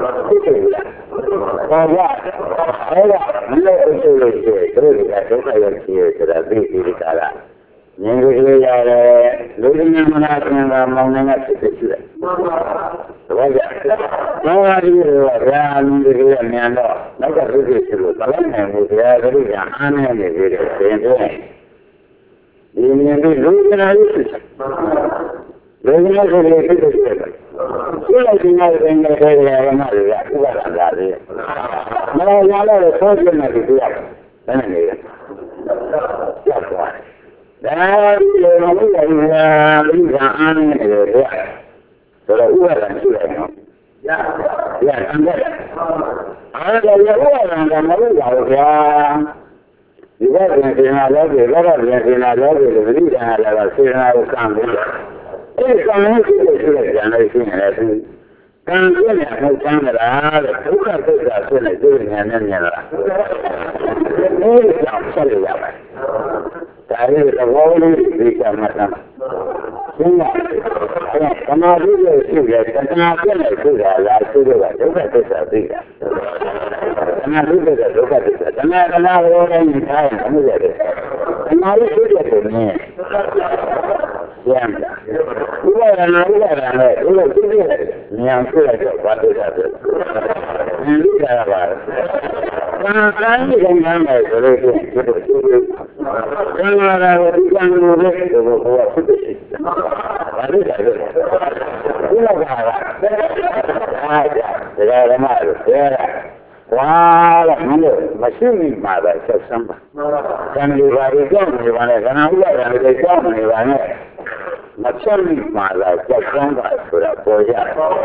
ne ko ce da bi ka da ne ya da lokacin mana kan da mun ne ce ce ya ne na ka rubuce shi ba ne mu ya ga ya ana ne da sai ne lokacin na yi shi lokacin na so ne ke shi ina jin na da ne da ya na da ya ba da da na ya la da so ne da ya sana ne ya kwa da ya mu ya ana ne da ya pero uwa da shi ne ya an da ya uwa da na ya Igual que en la ley, en la ley de brilla a la vacina del cambio. Es como un sitio que ya no hay fin en el también es muy cámara, busca situaciones de una niña. Es la salida. Tare da wani rika mata. Kuma kama dole shi ya kana kana shi da la shi da duka ta sabi. Kana dole da duka ta. Kana kana wani kai mu da. Kana shi da ne. Yanda. Ina da na ina ni an kula da wata da. Ni da ba. Kana kan da nan mai dole Canada kan nure da kowa su da shi. Wani da ina ga da ma da wala mun mashini ma da san ba. Kan yi ba da ne ba ne kana uwa da ne ba ne. Mashini ma da san ba su da koya.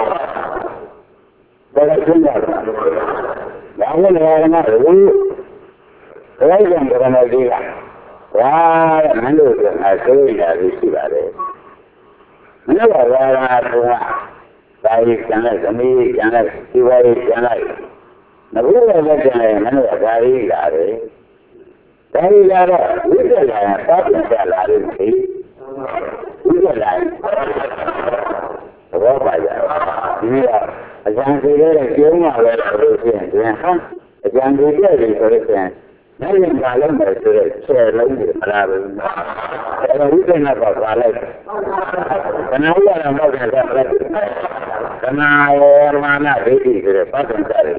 Daga tun da wani ya na da Raigan da na diga, wa nan da na kai da shi ba dai. Mun ba na kuma bai kana da ni kana shi bai kana. Na buga da kana nan da bai da dai. Bai da da, wuce da ta ta da kai. Wuce da. Ba ba da. Ni a jan da ke mu a da shi ne. A jan da ke da Nan malam da ce lauyi alarin da wuce na babalai kana uwa na maga da kana yawar mana da yake da fatan tare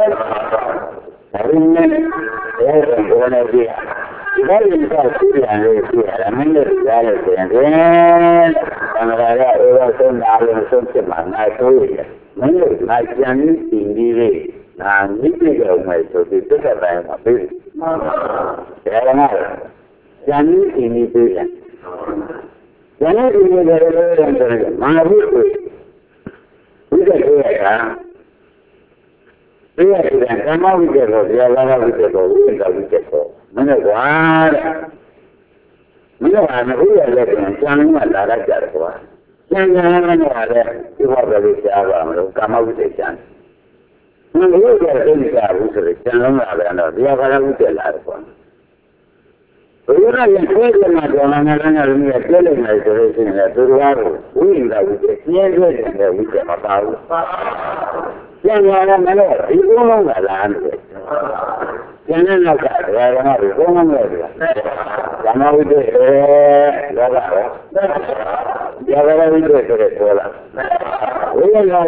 abin nan ya yi wani biya idan yin sa su ya ne su ya da mun da tsarin da yanzu kamar da ya sun da alin sun ce ma na soyi mun da na jami indire na nike ga mai sauki duka bayan mafi ya gana jami ini tuya jami ini dari mana buku bisa tuya kan tuya sudah sama bicara dia lama bicara mana kuat mana huya lagi jangan malah jar kuat jangan ada ibu bapa siapa kamu bicara Mun yi da kai da wuce kan nan da ya fara wuce lafiya. To yana yin kai da na da nan da ne da dole ne da shi ne da ruwa wurin da wuce ne da wuce a bawo. Yan ya nan ne yi kuma ga lan. Yan nan ka ya na ri kuma ne da. Yana wuce da ba. Ya ga wuce da tola. Oye, no,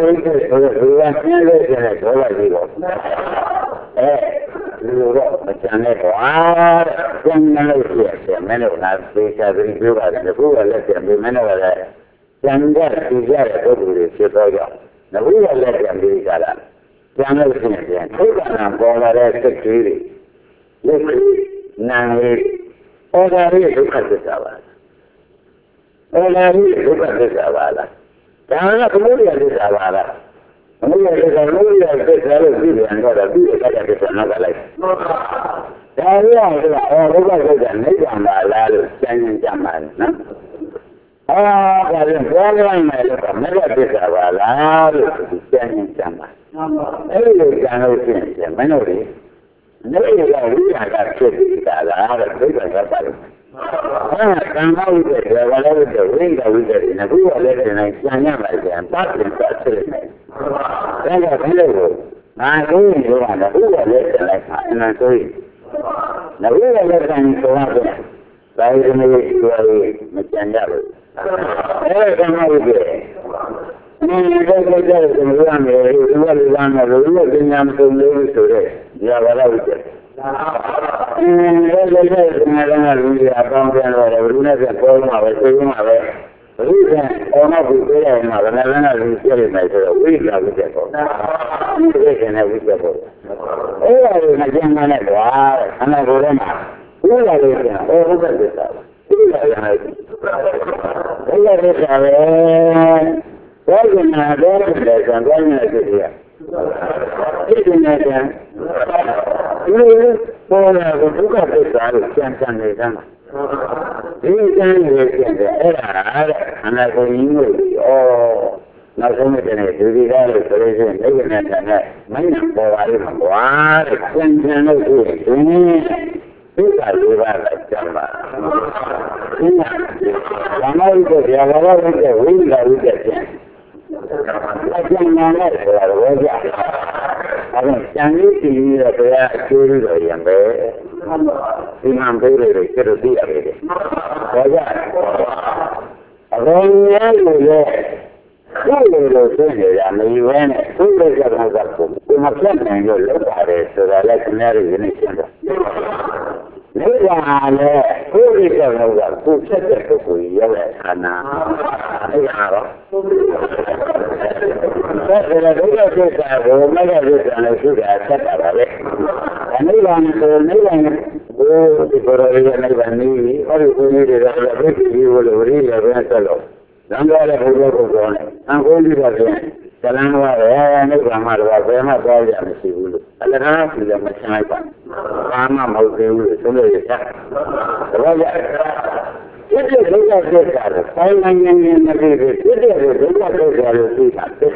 Jangan kemudian di sana. Kemudian di antara dua kata di sana lagi. Jadi orang saja ni jangan lalu jangan. ဒါပြန်ပြောလိုက်မယ်လို့ကမရပြစ်တာပါလားလို့ဒီကျန်ရင်ကျန်ပါအဲ့လိုကျန်လို့ရှိရင်မင်းတို့တွေနေရကဝိညာကဖြစ်နေတာလားတဲ့ဒိဋ္ဌိကပါတယ်ကံမဝိတ္တရေဝလဝိတ္တဝိညာဝိတ္တတွေငါတို့လည်းတင်နေကျန်ရမှာကျန်ပတ်တင်ပတ်ဖြစ်နေတယ်ဒါကဘယ်လိုလဲငါတို့ရောကလည်းဥပလည်းတင်လိုက်ပါအနန္တကြီးငါတို့လည်းတင်ဆိုရတယ်ဒါရင်းနေတွေ့မကျန်ရဘူးအဲ့ဒါကမှဟုတ်တယ်ဒီလိုကြတဲ့ဒီလိုရမယ်ဒီလိုလေးကမှလို့ဒီညာမဆုံးလို့ဆိုတဲ့ဒီဟာဘာလို့လဲအဲ့ဒါလည်းငါလည်းလူကြီးအပေါင်းပြန်တော့ဘယ်လိုနဲ့ပြောမှာပဲသိမှာပဲဘယ်လိုလဲအော်မဘူးပြောရမှာလည်းလည်းလူကြီးပြနေတယ်ဆိုတော့ဝိညာဉ်ဝိတ္တပေါ့ဒီကိစ္စနဲ့ဝိတ္တပေါ့အဲ့ဒါကိုမကျန်နဲ့ကွာခန္ဓာကိုယ်ထဲမှာဥပါဒေကဟုတ်ကဲ့ဒီစားဒီလိုရတယ်ဒီလိုရတာပဲဘာလို့နာတော့လဲဆိုတော့ဘာလို့လဲဆိုတော့ဒီနေ့ကဒီပေါ်လာတော့ဒုက္ခသစ္စာကိုကျန်နေတာဒီကျန်နေတယ်အဲ့ဒါအနာကိုရင်းလို့နောက်ဆုံးတဲ့ဒီဒီကားလို့ဆိုလို့ရှိရင်ဒီကနေနဲ့မင်းပေါ်ပါလိမ့်မယ်ကွာတဲ့ကျန်လို့ရှိရင်ဒီကလေးပါလိုက်ကြပါဒီမှာဘာလို့ဒီရပါတော့တဲ့ဝိညာဉ်ဝိတ္တကျန်အကျဉ်းနာနဲ့ဆိုတာတော့ကြာအဲ့ဒါကျန်လေးတည်ပြီးတော့တရားအကျိုးလို့ရံပဲဒီမှာပေးလို့ကျတော့သိရတယ်ဟောကြအရင်များလို့လေကိုယ်လိုဆိုနေရမယူရဲနဲ့သူ့လိုကြတာကကိုမပြတ်နိုင်လို့လောက်ပါတယ်ဆိုတာလည်းခင်ဗျားတို့ယနေ့ရှင်းတော့ဒီကလည်းကိုယ်ရဲ့ကတော့ကိုဖြစ်တဲ့ပုဂ္ဂိုလ်ရဲ့ခန္ဓာအဲ့ဒါတော့ဒါကလည်းဒုက္ခသစ္စာကိုမဂ္ဂသစ္စာနဲ့ရှိတာဆက်တာပါပဲနိဗ္ဗာန်ဆိုနိဗ္ဗာန်ကိုဒီကိုယ်ရဲ့နိဗ္ဗာန်ကြီးအဲ့ဒီကိုယ်ကြီးတွေကလည်းဘုရားကြီးကိုလိုရိယာပဲဆက်လို့သံဃာလည်းဘုရားကိုပြောတယ်အံကိုကြီးပါပြန်ဇလန်းတော့ရဲနိဗ္ဗာန်မှာတော့ဘယ်မှသွားရမရှိဘူးလို့အလကားပြည်လည်းမချင်လိုက်ပါဘာမှမဟုတ်သေးဘူးလို့ဆိုလို့ရတာဒါကြောင့်ဒီဒုက္ခသစ္စာကိုတိုင်းနိုင်ငံမသိဘူးဒီဒုက္ခသစ္စာကိုသိတာသစ္စာဒီ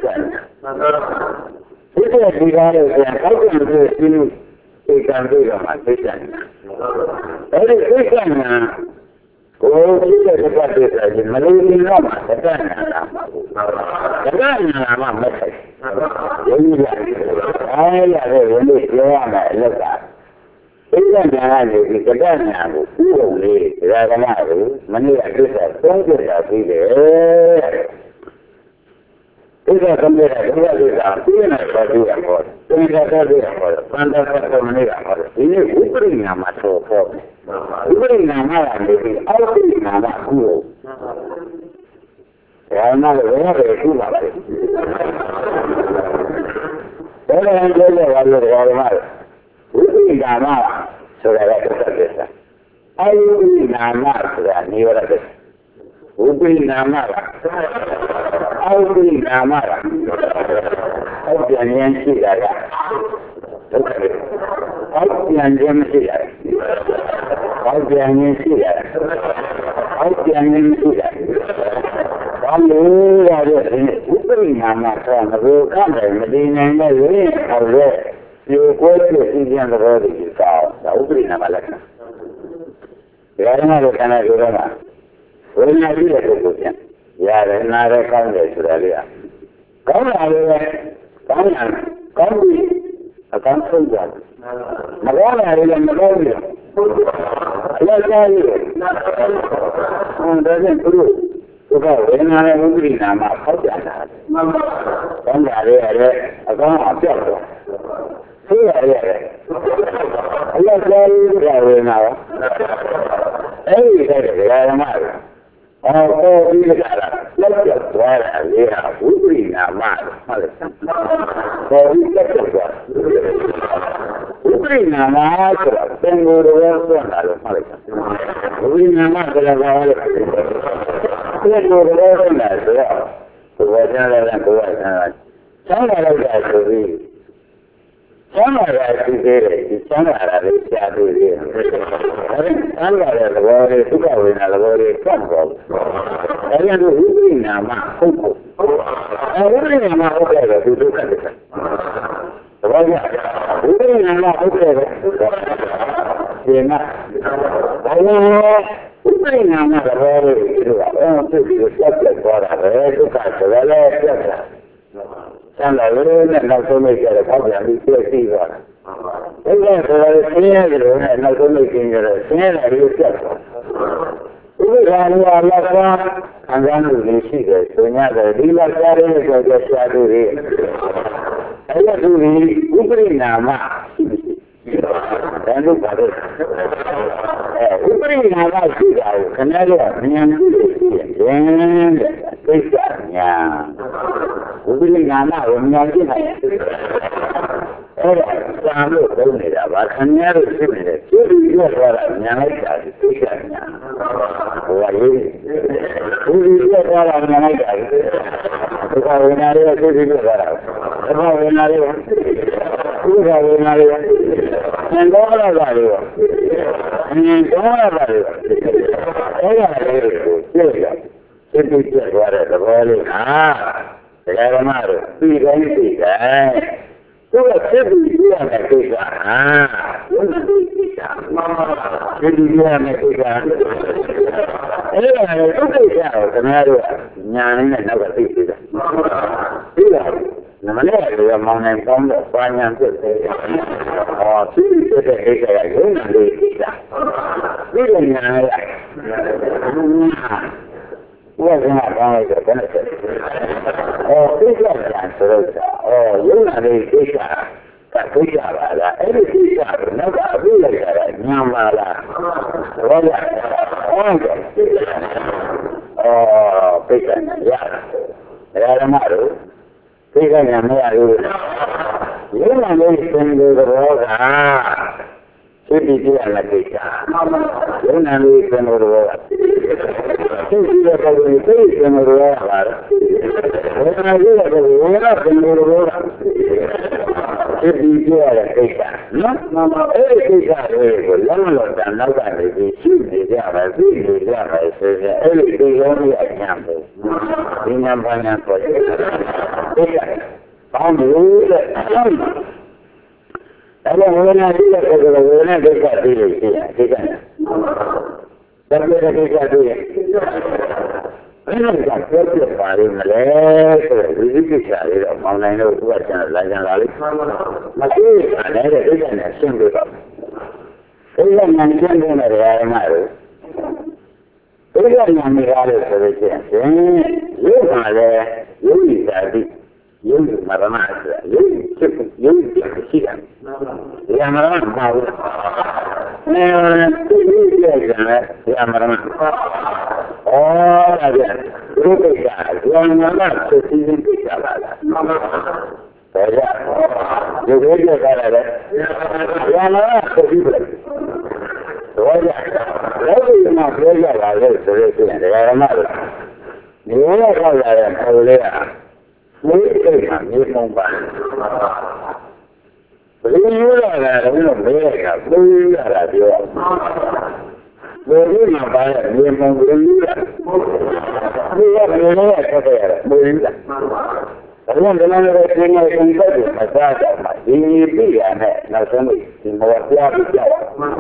ကဒီကားလို့ပြန်ကောက်ကြည့်လို့ဒီကံတွေတော့မှသိတယ်အဲ့ဒီသိက္ခာနာကိုဒီကတပတ်တည်းဆိုမလို့ဒီတော့မှတက္ကနာလာမှာဘူးတက္ကနာလာမှမဆိုင်ဘယ်လိုလဲအားရတယ်ဘယ်လိုပြောရမလဲလက်ကသိက္ခာနာကနေဒီတက္ကနာကိုပြုလို့လေဒါကမှလို့မနေ့ကသိတာသုံးကြတာပြီးတယ်ဒီကကမေရာဒီကဒီကပြင်းနေပါသေးတယ်ပေါ့သင်္ခါရတွေပေါ့ပန္တကတော့မနေ့ကပေါ့ဒီနေ့ဥပရိနာမှာတော့ပေါ့ဥပရိနာမှာလည်းဒီအောက်ပရိနာမှာကူလို့ဒါမှလည်းဘယ်လိုကူပါလဲဘယ်လိုလဲလို့ပြောလို့ရတယ်မှာဥပရိနာမှာဆိုတာကသက်သက်သက်အောက်ပရိနာမှာဆိုတာနိဝရဒဥပရိနာမှာအောက်ပရိနာမှာအောက်ပြန်ရင်ရှိတာကဟုတ်ကဲ့အောက်ပြန်ရင်မရှိတာအောက်ပြန်ရင်ရှိတာအောက်ပြန်ရင်ရှိတာဘာလို့ရတဲ့ဥပရိနာမှာဆိုတော့ကလည်းမဒီနိုင်တဲ့ရင်ဟောတဲ့ဒီကိုယ်ကိုသိပြန်တော့ဒီကောဒါဥပရိနာမှာလက်ခံဒါကလည်းခန္ဓာကိုယ်ကဝိညာဉ်ကြီးတဲ့ပုဂ္ဂိုလ်ပြန်ရတယ်နားရကောင်းတယ်ဆိုတာလေးอ่ะကောင်းတာလေကောင်းတာကောင်းပြီအကောင်းဆုံးကြတယ်မကောင်းတာလည်းမကောင်းဘူးအလကားကြီးဒါနဲ့သူတို့ကဝိညာဉ်ရဲ့ဥပ္ပရိနာမှာဖောက်ပြန်တာကောင်းတာလည်းရတယ်အကောင်းအပြောက်တော့သိရတယ်အလကားကြီးကဝိညာဉ်အဲ့ဒီတဲ့ဓမ္မတွေအော်ဒီကလာလက်ကျသွားတာလေဟာဝိပရိနာမဟုတ်လားဘောဝိတက်သွားဝိပရိနာမဆိုတာသင်္ကိုယ်တော်ပြောတာလို့ဟုတ်လားဝိပရိနာမဆိုတာဘာလဲသင်္ကိုယ်တော်ပြောတာဆိုတော့ဘုရားကျမ်းလည်းကိုယ်ကချမ်းသာလိုက်တာဆိုပြီးချမ်းသာရရှိသေးတယ်ဒီချမ်းသာရလေးရှားတွေ့တယ်အဲဒီချမ်းသာတဲ့သဘောလေးဒုက္ခဝေဒနာသဘောလေးဆက်ပေါ်အဲဒီလိုဝိပရိနာမဟုတ်ဘူးဝိပရိနာမဟုတ်တယ်သူဒုက္ခတယ်သဘောကျဝိပရိနာမဟုတ်တယ်ဒီမှာဘာလို့ဝိပရိနာမသဘောလေးဒီလိုအောင်သူ့ကိုဆက်ပြသွားတာပဲဒုက္ခဆိုလည်းပြတ်တာဆန္ဒလို့နဲ့နောက်ဆုံးမိတ်ကြတယ်ပေါ့ဗျာဒီပြည့်စည်သွားတာဒါကဆိုတော့ဆင်းရဲကြလို့နဲ့နောက်ဆုံးမိတ်ကျင်းကြတယ်ဆင်းရဲတယ်လို့ပြတ်သွားဥပ္ပါဒ်ကလည်းခံစားမှုတွေရှိတယ်ဆိုညတယ်ဒီလောက်ကြားရတဲ့ဆိုတော့ရှားသူတွေအဲ့ဒါသူဒီဥပရိနာမရှိဒါလို့ပါတယ်ဥပရိနာမရှိတာကိုခဏတော့ဉာဏ်နဲ့ရှိရင်သိစ္စာညာဥပရိနာကိုဉာဏ်ရှိနိုင်အဲ့ဒါစာလို့သုံးနေတာပါခဏရလို့ရှိနေတယ်သူဒီပြောသွားတာဉာဏ်လိုက်တာသိစ္စာညာဟိုကရေးသူဒီပြောသွားတာဉာဏ်လိုက်တာဒုက္ခဝေဒနာတွေသိသိပြောသွားတာဒုက္ခဝေဒနာတွေဒုက္ခဝေဒနာတွေသင်္ဘောရတာတွေရောတော့ရတာတွေအဲ့ဒါလေးကိုသိရသိသိပြသွားတဲ့သဘောလေးဟာတရားဓမ္မတို့ပြီးတိုင်းပြီးတိုင်းသူကသိပြီးပြရတဲ့ကိစ္စဟာသိပြီးပြရတဲ့ကိစ္စအဲ့ဒါလည်းဒုက္ခကိုခင်ဗျားတို့ညာနဲ့နောက်ကသိပြီးတာပြီးတာနမလေးကမောင်နိုင်ကောင်းတော့ပါညာပြည့်တယ်ဟောသိတဲ့ကိစ္စကရုံးလေးကိစ္စပြီးတော့ညာရဘုရားကကောင်းလိုက်တော့ဘယ်နဲ့ဆက်ကိစ္စပြန်ဆိုတော့ရုံးလေးကိစ္စကသိကြပါလားအဲ့ဒီကိစ္စကိုနောက်ကအပြည့်လိုက်တာညာပါလားဘောရဟုတ်ကဲ့ကိစ္စရတယ်ဓမ္မတို့သိက္ခာညာမရဘူး။ရုံးနာလေးသင်္ကေတဘောကသိပြီးပြရတဲ့ကိစ္စ။ရုံးနာလေးသင်္ကေတဘောကသိပြီးတဲ့ပုဂ္ဂိုလ်သိသင်္ကေတဘောကပါလား။ဝေဒနာကြီးတဲ့ပုဂ္ဂိုလ်ဝေဒနာသင်္ကေတဘောကသိပြီးပြရတဲ့ကိစ္စနော်။အဲ့ဒီကိစ္စတွေကိုလမ်းလို့တန်နောက်ကနေပြီးရှိနေကြပါသိနေကြပါဆိုရင်အဲ့ဒီဒီလုံးကြီးအញ្ញံပဲ။ဒီဉာဏ်ပါဉာဏ်ပေါ်တယ်။ဘာလို့လဲအဲ့ဒါဝေဒနာရှိတဲ့ပုဂ္ဂိုလ်ဝေဒနာဒုက္ခသိလို့ရှိရင်ဒီကနေ့ဒါပေမဲ့ဒုက္ခသိရင်အဲ့ဒါကပြောပြပါလိမ့်မလဲဆိုတော့ဝိသိကိစ္စလေးတော့မောင်နိုင်လို့သူကကျန်လာကြလာလိမ့်မရှိအဲ့ဒါဒုက္ခနဲ့ရှင်းပြတော့ဒုက္ခနဲ့ရှင်းပြတဲ့နေရာမှာလို့ဒုက္ခနဲ့နေရာလို့ဆိုလို့ရှိရင်ရုပ်ပါလေရုပ်ဤသာတိယုံမရမဆိုတာယုံဖြစ်ယုံရှိတယ်။ဒီအမရမမဟုတ်ဘူး။ဒီလိုကြည့်ကြတယ်ဒီအမရမ။အဲ့ဒါကရုပ်ကိစ္စယုံမရဆိုစီစဉ်ကိစ္စပါလား။ဒါကြောင့်ဒီလိုကြည့်ကြတယ်ယုံမရဆိုပြီးတယ်။ဒါကြောင့်လောကီမှာပြောကြတာလေဆိုလို့ရှိရင်ဓမ္မတို့ဒီလိုရောက်လာတဲ့ပုံလေးကဒီကိစ္စမျိုးပုံပါဘယ်လိုလဲတော့မေးရတာဘယ်လိုရတာပြောဘယ်လိုမှပါရမြေပုံဘယ်လိုလဲဒီကဘယ်လိုလဲဆက်ရတာဘယ်လိုလဲဘယ်လိုလဲတော့ဒီနေ့သင်ပတ်တယ်မစားတော့ဒီပြည်ရနဲ့နောက်ဆုံးဒီမောပြားပြတယ်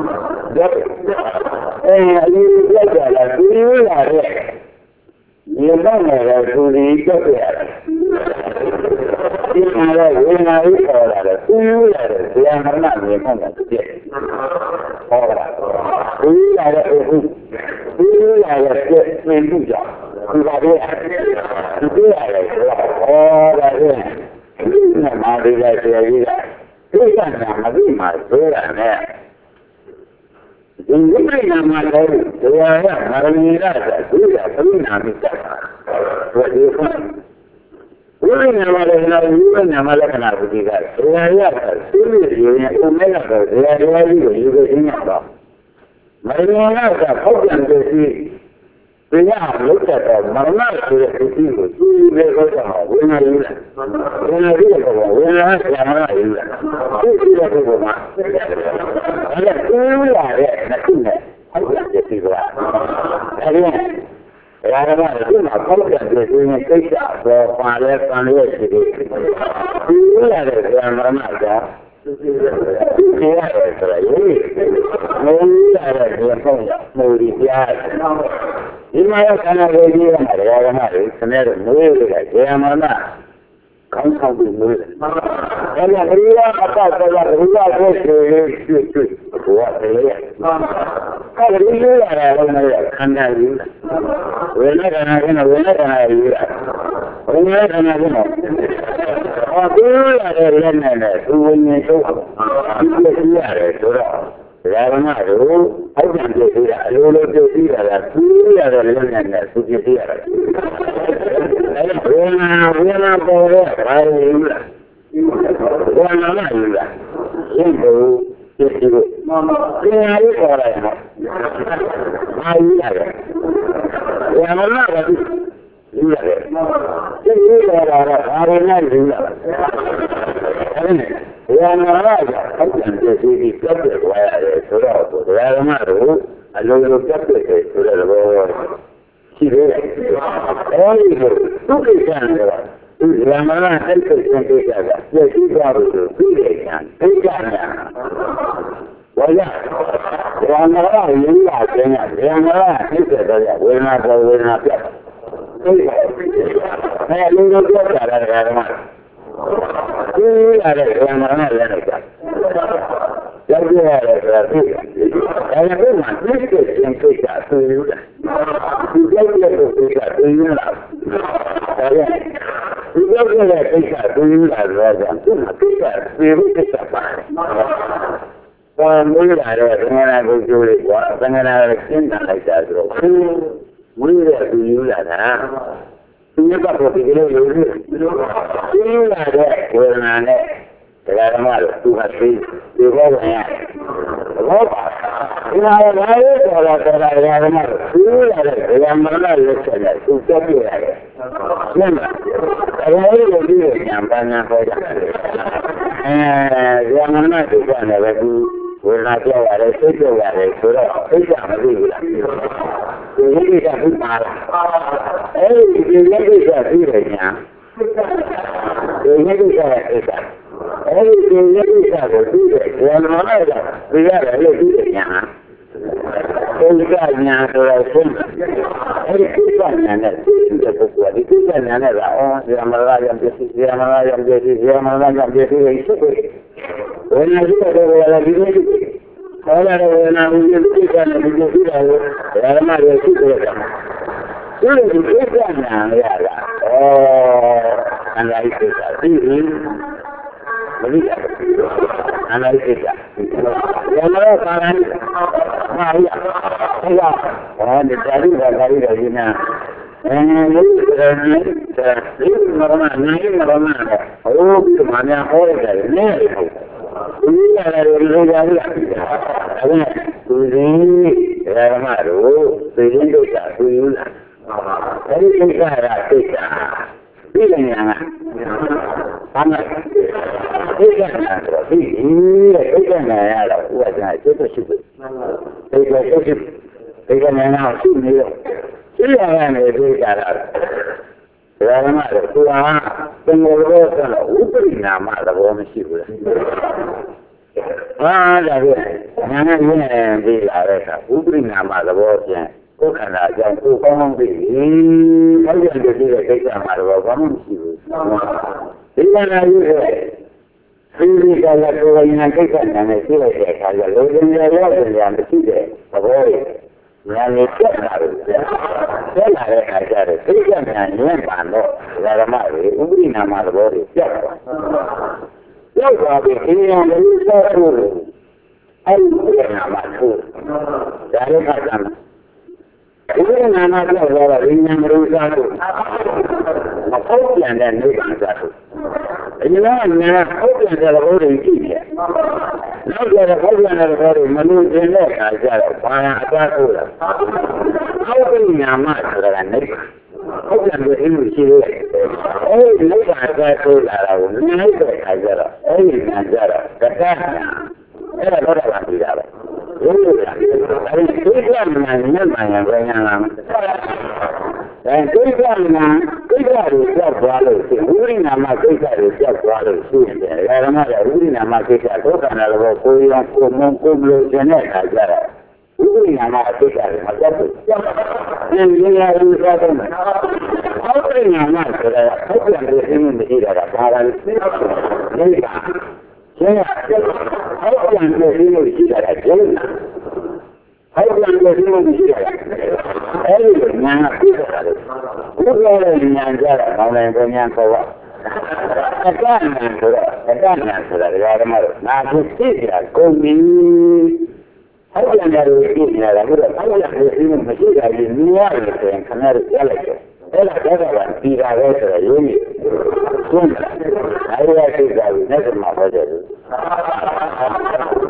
အဲဒီလောက်ကြလာဒီလိုလာတဲ့ဒီတော့လည်းသူဒီပြတ်ရတယ်ဒီမှာလည်းဝေဒနာကြီးပေါ်လာတယ်သူယူရတယ်ဇာမရဏမြေပုံကပြည့်ဟောတာသူယူရတဲ့အခုသူယူရတဲ့ပြည့်သင်မှုကြောင့်ဒီပါတော့ဒီရတယ်ဆိုတော့ဟောတာလေဒီမှာဒီလိုက်ဆရာကြီးကဒီကနေ့မပြီးမှဆိုတာနဲ့ဒီဝိပရိနာမလည်းတရားရမရဏီရတာသူကပရိနာမိတာဒီဝိပရိနာမလည်းဝိပရိနာမလက္ခဏာပုဂ္ဂိကတရားရတာသူ့ရဲ့ရင်အမေကတော့တရားတော်ကြီးကိုယူကိုရှင်းရတော့မရဏီရတာဖောက်ပြန်လို့ရှိ Dia lupa normal sudah itu. Dia kata, "Wena juga, wena juga kau, wena siapa juga." Itu dia kata. Ada pula ya, nanti ada jadi gua. Jadi, orang itu nak kau jadi punya kerja, paling jadi. Pula ada normal ya. Dia ada lagi. Mula ada dia mulia. Ini karena dia ada sebenarnya mulia. Dia mana? Kamu mulia. Kalau dia apa kalau dia buat dia. Kalau dia ada mulia, karena dia. Wena karena dia. Wena karena dia. Aku ada lena, tuanya tu. Dia ada. Karena itu, aku yang jadi, lalu jadi ada, sudah ada lena, sudah dia. Wena boleh, kalau wena mana? Itu itu. Ini ada orang. Ada. Yang mana lagi? Iya. Ini orang juga. Yang mana aja, kan jadi kerja sudah, sudah maru, lalu kerja sudah lalu, sih, itu kan, yang mana itu kerja, jadi baru pilihan, wajah, yang mana ini aja, yang mana itu saja, wena, lalu kerja ada mana. Ada yang mana ada. Jadi ada. Kalau memang itu yang kita sudah. Kita tidak sudah. Jadi kita tidak sudah ada. Kita tidak Mula ada dengan aku jual, dengan ada cinta saja. Mula jual ada. Ini apa kita jual? Ini ada orang ada. Sekarang malu, Tuhan sih, Tuhan ya. Apa? Ini ada kalau yang malu, Tuhan ada yang mana lekasnya, Tuhan dia. Mana? Kalau ini dia nyampanya saja. Yang mana Tuhan ada tu, orang ada sudah, itu yang ini bisa marah. Ini bisa tiranya. Ini bisa. Ini bisa bertiga. Yang mana ada? Biar ada tiranya. Ini terasa. Ini kisahnya ni. Tidak sesuai. Kisahnya ni lah. Oh, dia malah yang jadi. Itu. Orang juga ada lagi ni. Kalau ada orang yang kita nak berjaya, orang ada kita kan. Ini kita nak ya. Anak itu ini, bagi anak itu. Yang mana sekarang, ya, dari na. Ini normal. Oh, mana orang ni. Ini ada orang ada ini orang maru ini kita ini jadi kita ada kita ini yang mana ini ada wajah itu sih kita yang sini ini yang itu ada orang maru Tuhan pengorbanan utri nama ada orang sih jadi, jangan ni bila ada, ubri nama ada bosnya, kau kan ada, kau kamu beri, kalau yang jadi kita malu, kamu sih. Tidak lagi, ini kalau kau yang kita ni sih, kalau yang tidak, boleh, yang itu malu. Saya ada, saya yang malu, kalau malu, ubri nama ada bosnya, siapa? Jawab ini yang bisa dulu. Ayo nama tu. Jadi kata. Ini nama kalau ini yang berusaha tu. Kau yang dan ini berusaha tu. Ini nama kau ပြန်တဲ့ဘောတွေကြည့်တယ်နောက်ကြတော့ဘောပြန်တဲ့ဘောတွေမလို့တင်တဲ့အခါကျတော့ဘာသာအကားလို့လားအောက်ပိညာမဆိုတာကနေဟုတ်တယ်လို့အင်းလို့ရှိသေးတယ်အဲဒီလက်ကအကားလို့လာတာကိုနိုင်တဲ့အခါကျတော့အဲဒီညာကျတော့တက္ကနာအဲ့ဒါတော့လာပြီးတာပဲဟုတ်လားအဲဒီဒုက္ခနာနဲ့နိုင်ငံပဲညာလားဒုက္ခနာဒုက္ခကိုကြောက်သွားလို့ရှိရင်ဝိရိနာမဒုက္ခကိုကြောက်သွားလို့ရှိရင်ဓမ္မကဝိရိနာမဒုက္ခဒုက္ခနာတော့ကိုယ်ရောကိုယ်မကိုယ်လို့ရှင်တဲ့အခါကျတော့ဝိရိနာမဒုက္ခကိုမကြောက်ဘူးဒီလိုရလို့ဆိုတော့အောက်ရိနာမဆိုတာဟုတ်တယ်လို့အင်းမရှိတာကဘာလဲဒီကကျင်းအောက်ပြန်လို့ဒီလိုရှိတာကကျင်းဟုတ်ပြန်လို့ဒီလိုရှိတာအဲဒီညာကပြတာလေဘုရားရဲ့ညာကြတာကောင်းတယ်ဘုရားခေါ်ပါအကန့်ညာဆိုတာဓမ္မတို့နာဖို့သိကြကုန်ပြီဟုတ်ပြန်တယ်လို့သိနေတာကဘုရားဟုတ်ပြန်လို့ဒီလိုမရှိတာကြီးမြင်ရတယ်ဆိုရင်ခဏတော့ကြားလိုက်တယ်အဲ့ဒါကတော့ဒီပါပဲဆိုတော့ယုံကြည်ဆုံးတယ်အဲဒီကသိကြပြီနဲ့မှဟောတယ်